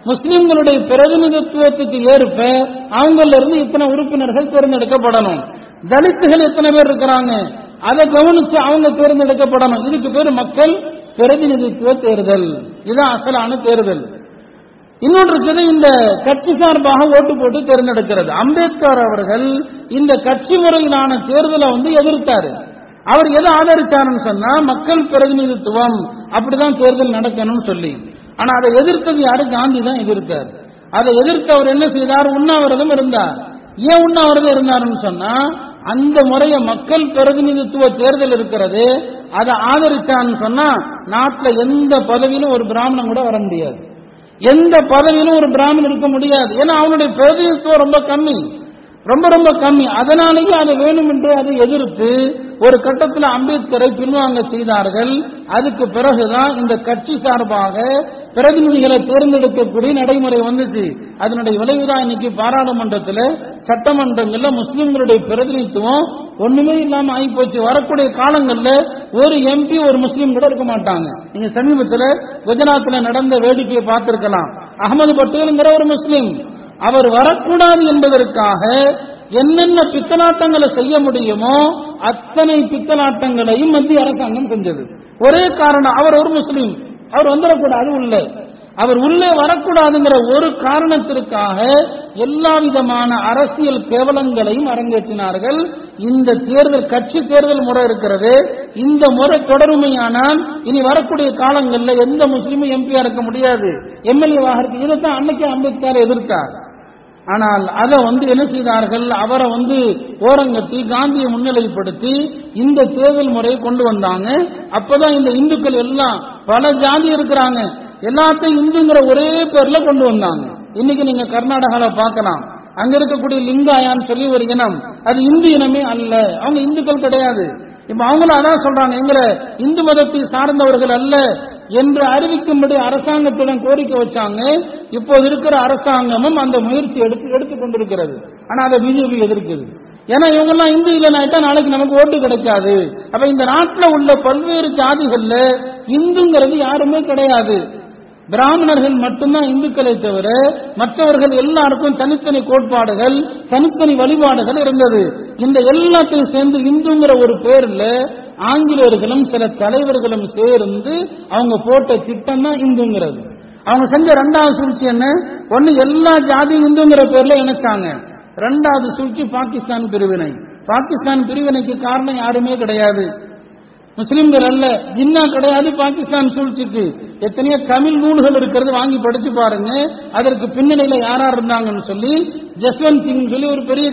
முஸ்லிம்களுடைய பிரதிநிதித்துவத்துக்கு ஏற்ப அவங்கள இருந்து இத்தனை உறுப்பினர்கள் தேர்ந்தெடுக்கப்படணும். தலித்துகள் எத்தனை பேர் இருக்கிறாங்க அதை கவனிச்சு அவங்க தேர்ந்தெடுக்கப்படணும். இதுக்கு பேர் மக்கள் பிரதிநிதித்துவ தேர்தல். இதுதான் அசலான தேர்தல். இன்னொன்று இருக்குது, இந்த கட்சி சார்பாக ஓட்டு போட்டு தேர்ந்தெடுக்கிறது. அம்பேத்கர் அவர்கள் இந்த கட்சி முறையிலான தேர்தலை வந்து எதிர்த்தாரு. அவர் எதை ஆதரிச்சாருன்னு சொன்னா மக்கள் பிரதிநிதித்துவம், அப்படிதான் தேர்தல் நடக்கணும்னு சொல்லி. ஆனா அதை எதிர்த்தது யாரு? காந்தி தான் எதிர்த்தார். அதை எதிர்த்து அவர் என்ன செய்தார்? உண்ணாவிரதம் இருந்தார். ஏன் உண்ணாவிரதம் இருந்தாருன்னு சொன்னா அந்த முறைய மக்கள் பிரதிநிதித்துவ தேர்தல் இருக்கிறது, அதை ஆதரிச்சான்னு சொன்னா நாட்டில் எந்த பதவியிலும் ஒரு பிராமணன் கூட வர முடியாது, எந்த பதவியிலும் ஒரு பிராமணன் இருக்க முடியாது. ஏன்னா அவனுடைய பிரதிநிதித்துவம் ரொம்ப கம்மி, ரொம்ப ரொம்ப கம்மி. அதனாலேயே அதை வேணும் என்று அதை எதிர்த்து ஒரு கட்டத்தில் அம்பேத்கரை பின்வாங்க செய்தார்கள். அதுக்கு பிறகுதான் இந்த கட்சி சார்பாக பிரதிநிதிகளை தேர்ந்தெடுக்கக்கூடிய நடைமுறை வந்துச்சு. அதனுடைய விளைவுதான் இன்னைக்கு பாராளுமன்றத்தில் சட்டமன்றங்கள்ல முஸ்லிம்களுடைய பிரதிநிதித்துவம் ஒண்ணுமே இல்லாம ஆகி போச்சு. வரக்கூடிய காலங்களில் ஒரு எம்பி ஒரு முஸ்லீம் கூட இருக்க மாட்டாங்க. நீங்க சமீபத்தில் குஜராத்தில் நடந்த வேடிக்கையை பார்த்திருக்கலாம். அகமது பட்டேலுங்கிற ஒரு முஸ்லீம், அவர் வரக்கூடாது என்பதற்காக என்னென்ன பித்தலாட்டங்களை செய்ய முடியுமோ அத்தனை பித்தலாட்டங்களையும் மத்திய அரசாங்கம் செஞ்சது. ஒரே காரணம், அவர் ஒரு முஸ்லீம், அவர் வந்துடக்கூடாது உள்ள, அவர் உள்ளே வரக்கூடாதுங்கிற ஒரு காரணத்திற்காக எல்லா விதமான அரசியல் கேவலங்களையும் அரங்கேற்றினார்கள். இந்த தேர்தல் கட்சி தேர்தல் முறை இருக்கிறது, இந்த முறை தொடருமையானால் இனி வரக்கூடிய காலங்களில் எந்த முஸ்லீமும் எம்பியா இருக்க முடியாது, எம்எல்ஏவாக இருக்கு. இதைத்தான் அன்னைக்கு அம்பேத்கர் எதிர்த்தார். ஆனால் அதை வந்து என்ன செய்தார்கள்? அவரை வந்து ஓரங்கட்டி காந்தியை முன்னிலைப்படுத்தி இந்த தேர்தல் முறையை கொண்டு வந்தாங்க. அப்பதான் இந்த இந்துக்கள் எல்லாம் பல ஜாதி இருக்கிறாங்க, எல்லாத்தையும் இந்துங்கிற ஒரே பேர்ல கொண்டு வந்தாங்க. இன்னைக்கு நீங்க கர்நாடகால பார்க்கலாம், அங்க இருக்கக்கூடிய லிங்காயான்னு சொல்லி ஒரு இனம், அது இந்து இனமே அல்ல, அவங்க இந்துக்கள் கிடையாது. இப்ப அவங்களும் அதான் சொல்றாங்க, எங்களை இந்து மதத்தை சார்ந்தவர்கள் அல்ல என்று அறிவிக்கும்படி அரசாங்கத்திடம் கோரிக்கை வச்சாங்க. இப்போது இருக்கிற அரசாங்கமும் அந்த முயற்சி எடுத்து எடுத்துக் கொண்டிருக்கிறது. ஆனா அதை பிஜேபி எதிர்க்குது. ஏன்னா இவங்கெல்லாம் இந்து இல்லைனாட்டா நாளைக்கு நமக்கு ஓட்டு கிடைக்காது. அப்ப இந்த நாட்டில் உள்ள பல்வேறு ஜாதிகள்ல இந்துங்கிறது யாருமே கிடையாது. பிராமணர்கள் மட்டும்தான் இந்துக்களை தவிர மற்றவர்கள் எல்லாருக்கும் தனித்தனி கோட்பாடுகள், தனித்தனி வழிபாடுகள் இருந்தது. இந்த எல்லாத்தையும் சேர்ந்து இந்துங்கிற ஒரு பேர்ல ஆங்கிலேயர்களும் சில தலைவர்களும் சேர்ந்து அவங்க போட்ட திட்டம் தான் இந்துங்கிறது. அவங்க செஞ்ச இரண்டாவது சூழ்ச்சி என்ன? ஒன்னு எல்லா ஜாதி இந்துங்கிற பேர்ல இணைச்சாங்க. இரண்டாவது சூழ்ச்சி பாகிஸ்தான் பிரிவினை. பாகிஸ்தான் பிரிவினைக்கு காரணம் யாருமே கிடையாது, முஸ்லிம்கள் அல்ல, ஜின்னா கிடையாது. பாகிஸ்தான் சூழ்ச்சிக்கு எத்தனையோ தமிழ் நூல்கள் இருக்கிறது, வாங்கி படிச்சு பாருங்க. அதற்கு பின்னணியில யாரா இருந்தாங்கன்னு சொல்லி ஜஸ்வந்த் சிங் சொல்லி ஒரு பெரிய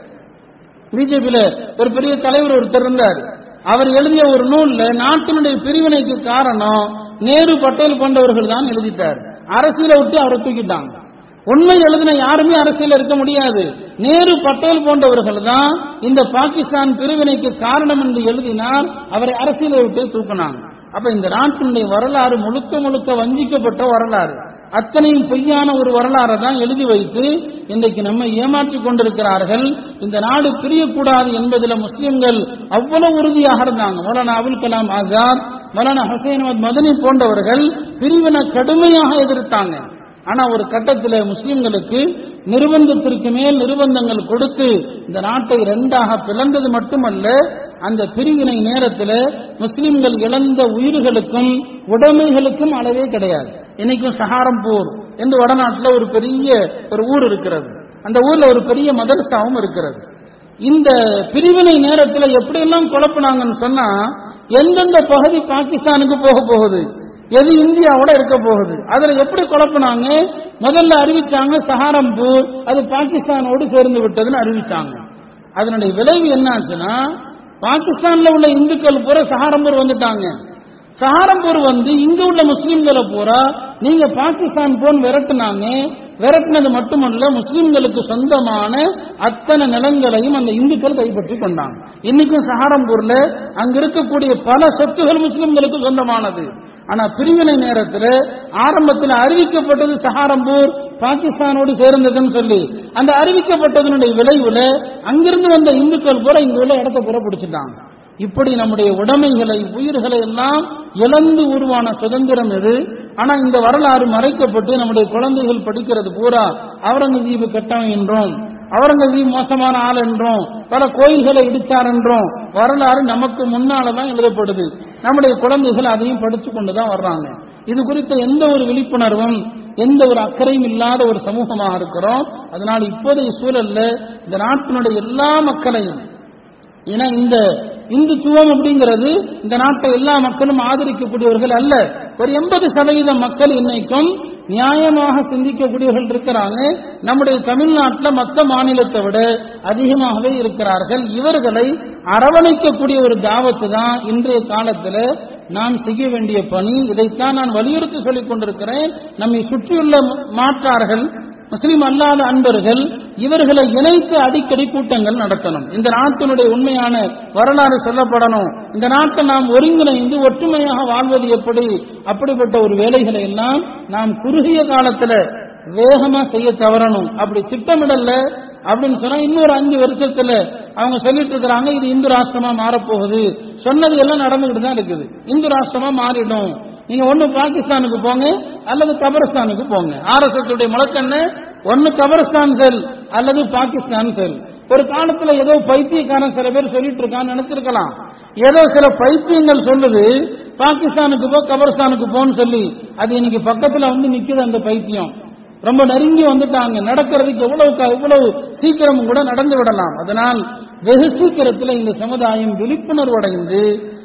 பிஜேபியில ஒரு பெரிய தலைவர் ஒருத்தர் இருந்தார். அவர் எழுதிய ஒரு நூல்ல நாட்டினுடைய பிரிவினைக்கு காரணம் நேரு பட்டேல் போன்றவர்கள் தான் எழுதிட்டார். அரசியலை விட்டு அவரை தூக்கிட்டாங்க. உண்மை எழுதின யாருமே அரசியல் இருக்க முடியாது. நேரு பட்டேல் போன்றவர்கள் தான் இந்த பாகிஸ்தான் பிரிவினைக்கு காரணம் என்று எழுதினார், அவரை அரசியலை விட்டு தூக்கினாங்க. அப்ப இந்த நாட்டினுடைய வரலாறு முழுக்க முழுக்க வஞ்சிக்கப்பட்ட வரலாறு, அத்தனையும் பொய்யான ஒரு வரலாறை தான் எழுதி வைத்து இன்றைக்கு நம்ம ஏமாற்றிக் கொண்டிருக்கிறார்கள். இந்த நாடு பிரியக்கூடாது என்பதில் முஸ்லிம்கள் அவ்வளவு உறுதியாக இருந்தாங்க. மௌலானா அபுல் கலாம் ஆசாத், மௌலானா ஹுசைன் அஹமத் மதனி போன்றவர்கள் பிரிவினை கடுமையாக எதிர்த்தாங்க. ஆனா ஒரு கட்டத்தில் முஸ்லிம்களுக்கு நிர்பந்தத்திற்கு மேல் நிர்பந்தங்கள் கொடுத்து இந்த நாட்டை இரண்டாக பிளந்தது மட்டுமல்ல, அந்த பிரிவினை நேரத்தில் முஸ்லிம்கள் இழந்த உயிர்களுக்கும் உடைமைகளுக்கும் அளவே கிடையாது. இன்னைக்கும் சஹாரம்பூர் என்று வடநாட்டில் ஒரு பெரிய ஒரு ஊர் இருக்கிறது, அந்த ஊர்ல ஒரு பெரிய மதரசாவும் இருக்கிறது. இந்த பிரிவினை நேரத்தில் எப்படியெல்லாம் குழப்பினாங்கன்னு சொன்னா, எந்தெந்த பகுதி பாகிஸ்தானுக்கு போக போகுது, எது இந்தியாவோட இருக்க போகுது, அதுல எப்படி குழப்பினாங்க. முதல்ல அறிவிச்சாங்க சஹாரம்பூர் அது பாகிஸ்தானோடு சேர்ந்து விட்டதுன்னு அறிவிச்சாங்க. அதனுடைய விளைவு என்னாச்சுன்னா, பாகிஸ்தான்ல உள்ள இந்துக்கள் பூரா சஹாரம்பூர் வந்துட்டாங்க. சஹாரம்பூர் வந்து இங்க உள்ள முஸ்லிம்களை பூரா நீங்க பாகிஸ்தான் போன் விரட்டுனாங்க. விரட்டினது மட்டுமல்ல, முஸ்லிம்களுக்கு சொந்தமான அத்தனை நிலங்களையும் அந்த இந்துக்கள் கைப்பற்றி கொண்டாங்க. இன்னைக்கும் சஹாரம்பூர்ல அங்க இருக்கக்கூடிய பல சொத்துகள் முஸ்லிம்களுக்கு சொந்தமானது. ஆனா பிரிவினை நேரத்தில் ஆரம்பத்தில் அறிவிக்கப்பட்டது சஹாரம்பூர் பாகிஸ்தானோடு சேர்ந்ததுன்னு சொல்லி, அந்த அறிவிக்கப்பட்டதனுடைய விளைவுல அங்கிருந்து வந்த இந்துக்கள் பூரா இங்க உள்ள இடத்தை பூரா பிடிச்சிட்டாங்க. இப்படி நம்முடைய உடைமைகளை உயிர்களை எல்லாம் இழந்து உருவான சுதந்திரம் இது. ஆனா இந்த வரலாறு மறைக்கப்பட்டு நம்முடைய குழந்தைகள் படிக்கிறது பூரா அவுரங்கசீப் கெட்டவன் என்றும், அவுரங்கசீப் மோசமான ஆள் என்றும், பல கோயில்களை இடிச்சார் என்றும் வரலாறு நமக்கு முன்னாலதான் எழுதப்படுது. நம்முடைய குழந்தைகள் அதையும் படிச்சு கொண்டுதான் வர்றாங்க. இது குறித்த எந்த ஒரு விழிப்புணர்வும் எந்த ஒரு அக்கறையும் இல்லாத ஒரு சமூகமாக இருக்கிறோம். அதனால் இப்போதைய சூழல்ல இந்த நாட்டினுடைய எல்லா மக்களையும், ஏன்னா இந்த இந்துத்துவம் அப்படிங்கிறது இந்த நாட்டை எல்லா மக்களும் ஆதரிக்கக்கூடியவர்கள் அல்ல. ஒரு எண்பது சதவீத மக்கள் இன்னைக்கும் நியாயமாக சிந்திக்கக்கூடியவர்கள் இருக்கிறாங்க. நம்முடைய தமிழ்நாட்டில் மற்ற மாநிலத்தை விட அதிகமாகவே இருக்கிறார்கள். இவர்களை அரவணைக்கக்கூடிய ஒரு தாவத்து தான் இன்றைய காலத்தில் நாம் செய்ய வேண்டிய பணி. இதைத்தான் நான் வலியுறுத்தி சொல்லிக் கொண்டிருக்கிறேன். நம்மை சுற்றியுள்ள மாற்றார்கள், முஸ்லிம் அல்லாத அன்பர்கள், இவர்களை இணைத்து அடிக்கடி கூட்டங்கள் நடத்தணும். இந்த நாட்டினுடைய உண்மையான வரலாறு சொல்லப்படணும். இந்த நாட்டை நாம் ஒருங்கிணைந்து ஒற்றுமையாக வாழ்வது எப்படி, அப்படிப்பட்ட ஒரு வேலைகளை எல்லாம் நாம் குறுகிய காலத்தில் வேகமா செய்ய தவறணும். அப்படி திட்டமிடல அப்படின்னு சொன்னா இன்னொரு அஞ்சு வருஷத்துல அவங்க சொல்லிட்டு இருக்கிறாங்க இது இந்து ராஷ்டிரமா மாறப்போகுது. சொன்னது எல்லாம் நடந்துகிட்டு தான் இருக்குது. இந்து ராஷ்டிரமா மாறிடும். நீங்க ஒண்ணு பாகிஸ்தானுக்கு போங்க அல்லது கபரஸ்தானுக்கு போங்க. ஆர் எஸ் எஸ் உடைய முழக்கென்ன? ஒன்னு கபரஸ்தான் செல் அல்லது பாகிஸ்தான் செல். ஒரு காலத்துல ஏதோ பைத்தியக்காரன் சில பேர் சொல்லிட்டு இருக்கான்னு நினைச்சிருக்கலாம். ஏதோ சில பைத்தியங்கள் சொல்லுது பாகிஸ்தானுக்கு போ கபரஸ்தானுக்கு போன்னு சொல்லி, அது இன்னைக்கு பக்கத்துல வந்து நிக்குது. அந்த பைத்தியம் ரொம்ப நெருங்கி வந்துட்டாங்க. நடக்கிறதுக்கு எவ்வளவு எவ்வளவு சீக்கிரம் கூட நடந்து விடலாம். அதனால் வெகு சீக்கிரத்தில் இந்த சமுதாயம் விழிப்புணர்வு அடைந்து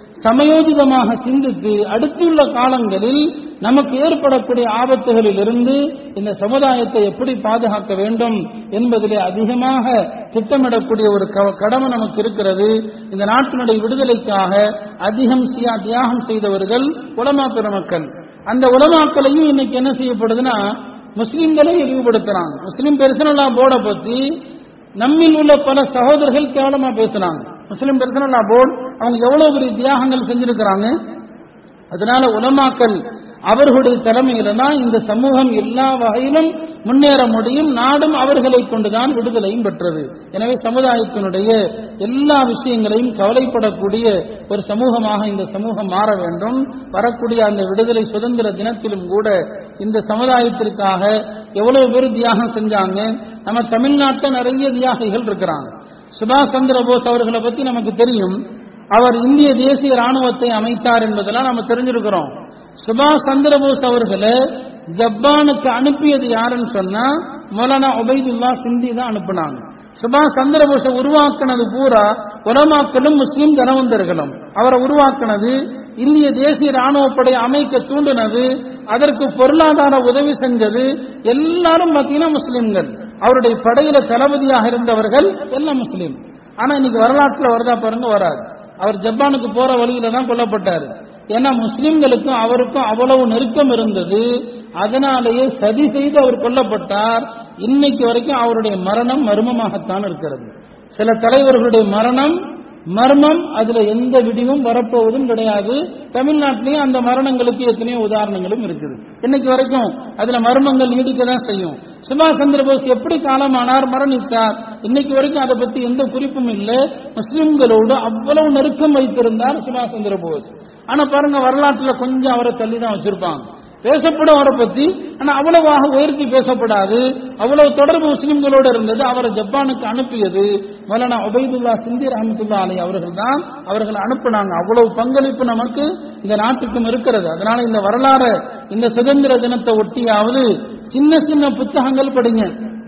சமயோஜிதமாக சிந்தித்து அடுத்துள்ள காலங்களில் நமக்கு ஏற்படக்கூடிய ஆபத்துகளில் இருந்து இந்த சமுதாயத்தை எப்படி பாதுகாக்க வேண்டும் என்பதிலே அதிகமாக திட்டமிடக்கூடிய ஒரு கடமை நமக்கு இருக்கிறது. இந்த நாட்டினுடைய விடுதலைக்காக அதிகம் தியாகம் செய்தவர்கள் உலமா பெருமக்கள். அந்த உலமாக்களையும் இன்னைக்கு என்ன செய்யப்படுதுன்னா முஸ்லிம்களை இழிவுபடுத்துறாங்க. முஸ்லிம் பெர்சனலா போர்டை பத்தி நம்மில் உள்ள பல சகோதரர்கள் கேவலமா பேசுறாங்க. முஸ்லிம் பெர்சனலா போர்டு அவங்க எவ்வளவு பெரிய தியாகங்கள் செஞ்சிருக்கிறாங்க. அதனால உலமாக்கள் அவர்களுடைய தலைமையில தான் இந்த சமூகம் எல்லா வகையிலும் முன்னேற முடியும். நாடும் அவர்களை கொண்டுதான் விடுதலையும் பெற்றது. எனவே சமுதாயத்தினுடைய எல்லா விஷயங்களையும் கவலைப்படக்கூடிய ஒரு சமூகமாக இந்த சமூகம் மாற வேண்டும். வரக்கூடிய அந்த விடுதலை சுதந்திர தினத்திலும் கூட இந்த சமுதாயத்திற்காக எவ்வளவு பேர் தியாகம் செஞ்சாங்க. நம்ம தமிழ்நாட்டில் நிறைய தியாகிகள் இருக்கிறாங்க. சுபாஷ் சந்திர போஸ் அவர்களை பத்தி நமக்கு தெரியும். அவர் இந்திய தேசிய ராணுவத்தை அமைத்தார் என்பதெல்லாம் நம்ம தெரிஞ்சிருக்கிறோம். சுபாஷ் சந்திர போஸ் அவர்களை ஜப்பானுக்கு அனுப்பியது யாருன்னு சொன்னா மௌலானா உபைதுல்லா சிந்தி தான் அனுப்பினாங்க. சுபாஷ் சந்திர போஸை உருவாக்கினது பூரா உலமாக்களும் முஸ்லிம் தனவந்தர்களும். அவரை உருவாக்கினது, இந்திய தேசிய ராணுவப்படை அமைக்க தூண்டினது, அதற்கு பொருளாதார உதவி செஞ்சது எல்லாரும் பார்த்தீங்கன்னா முஸ்லிம்கள். அவருடைய படையில தளபதியாக இருந்தவர்கள் எல்லாம் முஸ்லீம். ஆனா இன்னைக்கு வரலாற்றுல வருதா பாருங்க, வராது. அவர் ஜப்பானுக்கு போற வழியில தான் கொல்லப்பட்டாரு. ஏன்னா முஸ்லிம்களுக்கும் அவருக்கும் அவ்வளவு நெருக்கம் இருந்தது. அதனாலேயே சதி செய்து அவர் கொல்லப்பட்டார். இன்னைக்கு வரைக்கும் அவருடைய மரணம் மர்மமாகத்தான் இருக்கிறது. சில தலைவர்களுடைய மரணம் மர்மம், அதுல எந்த விடிவும் வரப்போவதும் கிடையாது. தமிழ்நாட்டிலேயும் அந்த மரணங்களுக்கு எத்தனையோ உதாரணங்களும் இருக்குது. இன்னைக்கு வரைக்கும் அதுல மர்மங்கள் நீடிக்கதான் செய்யும். சுபாஷ் சந்திர போஸ் எப்படி காலமானார், மரணித்தார், இன்னைக்கு வரைக்கும் அதை பத்தி எந்த குறிப்பும் இல்லை. முஸ்லிம்களோடு அவ்வளவு நெருக்கம் வைத்திருந்தார் சுபாஷ் சந்திர போஸ். ஆனா பாருங்க, வரலாற்றுல கொஞ்சம் அவரை தள்ளி தான் வச்சிருப்பாங்க. பேசப்படும் அவரை பத்தி, ஆனா அவ்வளவாக உயர்த்தி பேசப்படாது. அவ்வளவு தொடர்பு முஸ்லிம்களோடு இருந்தது. அவரை ஜப்பானுக்கு அனுப்பியது மௌலானா உபைதுல்லா சிந்தி ரஹ்மத்துல்லாஹி அலைஹி அவர்கள் தான். அவர்கள் அனுப்பினாங்க. அவ்வளவு பங்களிப்பு நமக்கு இந்த நாட்டுக்கும் இருக்கிறது. அதனால இந்த வரலாறு, இந்த சுதந்திர தினத்தை ஒட்டியாவது சின்ன சின்ன புத்தகங்கள் படிங்க,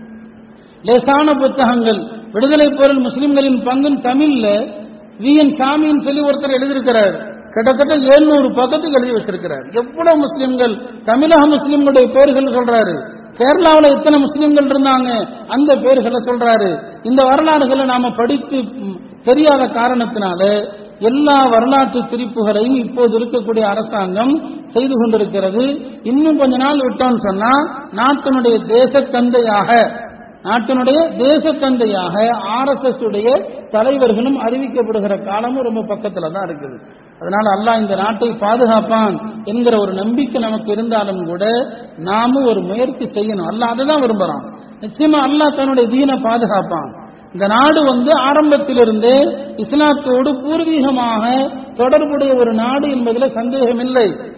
லேசான புத்தகங்கள். விடுதலை போரில் முஸ்லிம்களின் பங்கு தமிழ்ல வி என் சாமின்னு சொல்லி ஒருத்தர் எழுதியிருக்கிறார். கிட்டத்தட்ட எழுநூறு பக்கத்துக்கு எழுதி வச்சிருக்கிறார். எவ்வளவு முஸ்லிம்கள், தமிழக முஸ்லிம்களுடைய பெயர்கள் சொல்றாரு. கேரளாவில் எத்தனை முஸ்லிம்கள் இருந்தாங்க அந்த பெயர்களை சொல்றாரு. இந்த வரலாறுகளை நாம படித்து தெரியாத காரணத்தினால எல்லா வரலாற்று குறிப்புகளையும் இப்போது இருக்கக்கூடிய அரசாங்கம் செய்து கொண்டிருக்கிறது. இன்னும் கொஞ்ச நாள் விட்டோம்னு சொன்னா நாட்டினுடைய தேச தந்தையாக நாட்டினுடைய தேச தந்தையாக ஆர் எஸ் எஸ் உடைய தலைவர்களும் அறிவிக்கப்படுகிற காலமும் ரொம்ப பக்கத்துல தான் இருக்குது. அதனால அல்லாஹ் இந்த நாட்டை பாதுகாப்பான் என்கிற ஒரு நம்பிக்கை நமக்கு இருந்தாலும் கூட நாமும் ஒரு முயற்சி செய்யணும். அல்லாஹ் அதை தான் விரும்புறான். நிச்சயமா அல்லாஹ் தன்னுடைய தீனை பாதுகாப்பான். இந்த நாடு வந்து ஆரம்பத்திலிருந்தே இஸ்லாத்தோடு பூர்வீகமாக தொடர்புடைய ஒரு நாடு என்பதில் சந்தேகம் இல்லை.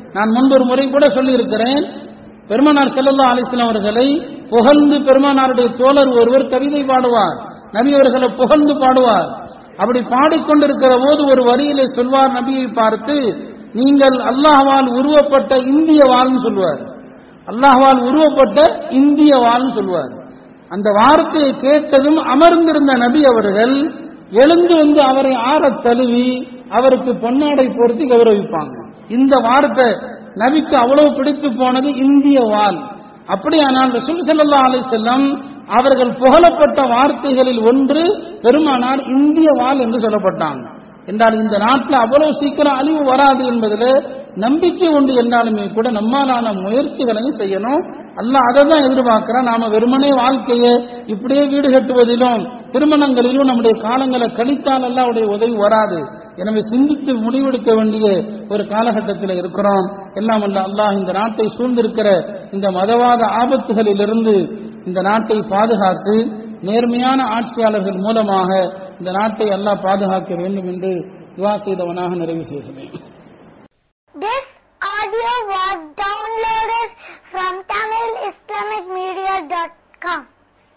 நான் முன்பொரு முறை கூட சொல்லியிருக்கிறேன், பெருமானார் ஸல்லல்லாஹு அலைஹி வஸல்லம் அவர்களை புகழ்ந்து பெருமானாருடைய தோழர் ஒருவர் கவிதை பாடுவார், நபி அவர்களை புகழ்ந்து பாடுவார். அப்படி பாடிக்கொண்டிருக்கிற போது ஒரு வரியிலே சொல்வார், நபியை பார்த்து, நீங்கள் அல்லாஹ்வால் உருவப்பட்ட இந்திய வாள்னு சொல்வார். அல்லாஹ்வால் உருவப்பட்ட இந்திய வாள்னு சொல்வார். அந்த வார்த்தையை கேட்டதும் அமர்ந்திருந்த நபி அவர்கள் எழுந்து வந்து அவரை ஆறத் தழுவி அவருக்கு பொன்னாடை பொருத்தி கௌரவிப்பாங்க. இந்த வார்த்தை நபிக்கு அவ்வளவு பிடித்து போனது, இந்திய வாள். அப்படியானால் ரசூல் ஸல்லல்லாஹு அலைஹி வஸல்லம் அவர்கள் புகழப்பட்ட வார்த்தைகளில் ஒன்று பெருமானார் இந்திய வாள் என்று சொல்லப்பட்டாங்க. என்றால் இந்த நாட்டில் அவ்வளவு சீக்கிரம் அழிவு வராது என்பதில் நம்பிக்கை உண்டு என்றாலுமே கூட நம்மாலான முயற்சிகளையும் செய்யணும். அல்லாஹ் அதை தான் எதிர்பார்க்கிறான். நாம வெறுமனே வாழ்க்கையை இப்படியே வீடு கட்டுவதிலும் திருமணங்களிலும் நம்முடைய காலங்களை கழித்தால் அல்லாஹ்வுடைய உதவி வராது. எனவே சிந்தித்து முடிவெடுக்க வேண்டிய ஒரு காலகட்டத்தில் இருக்கிறோம். எல்லாம் அல்ல அல்லாஹ் இந்த நாட்டை சூழ்ந்திருக்கிற இந்த மதவாத ஆபத்துகளிலிருந்து இந்த நாட்டை பாதுகாத்து நேர்மையான ஆட்சியாளர்கள் மூலமாக இந்த நாட்டை அல்லாஹ் பாதுகாக்க வேண்டும் என்று துஆ செய்தவனாக நிறைவு செய்கிறேன். This audio was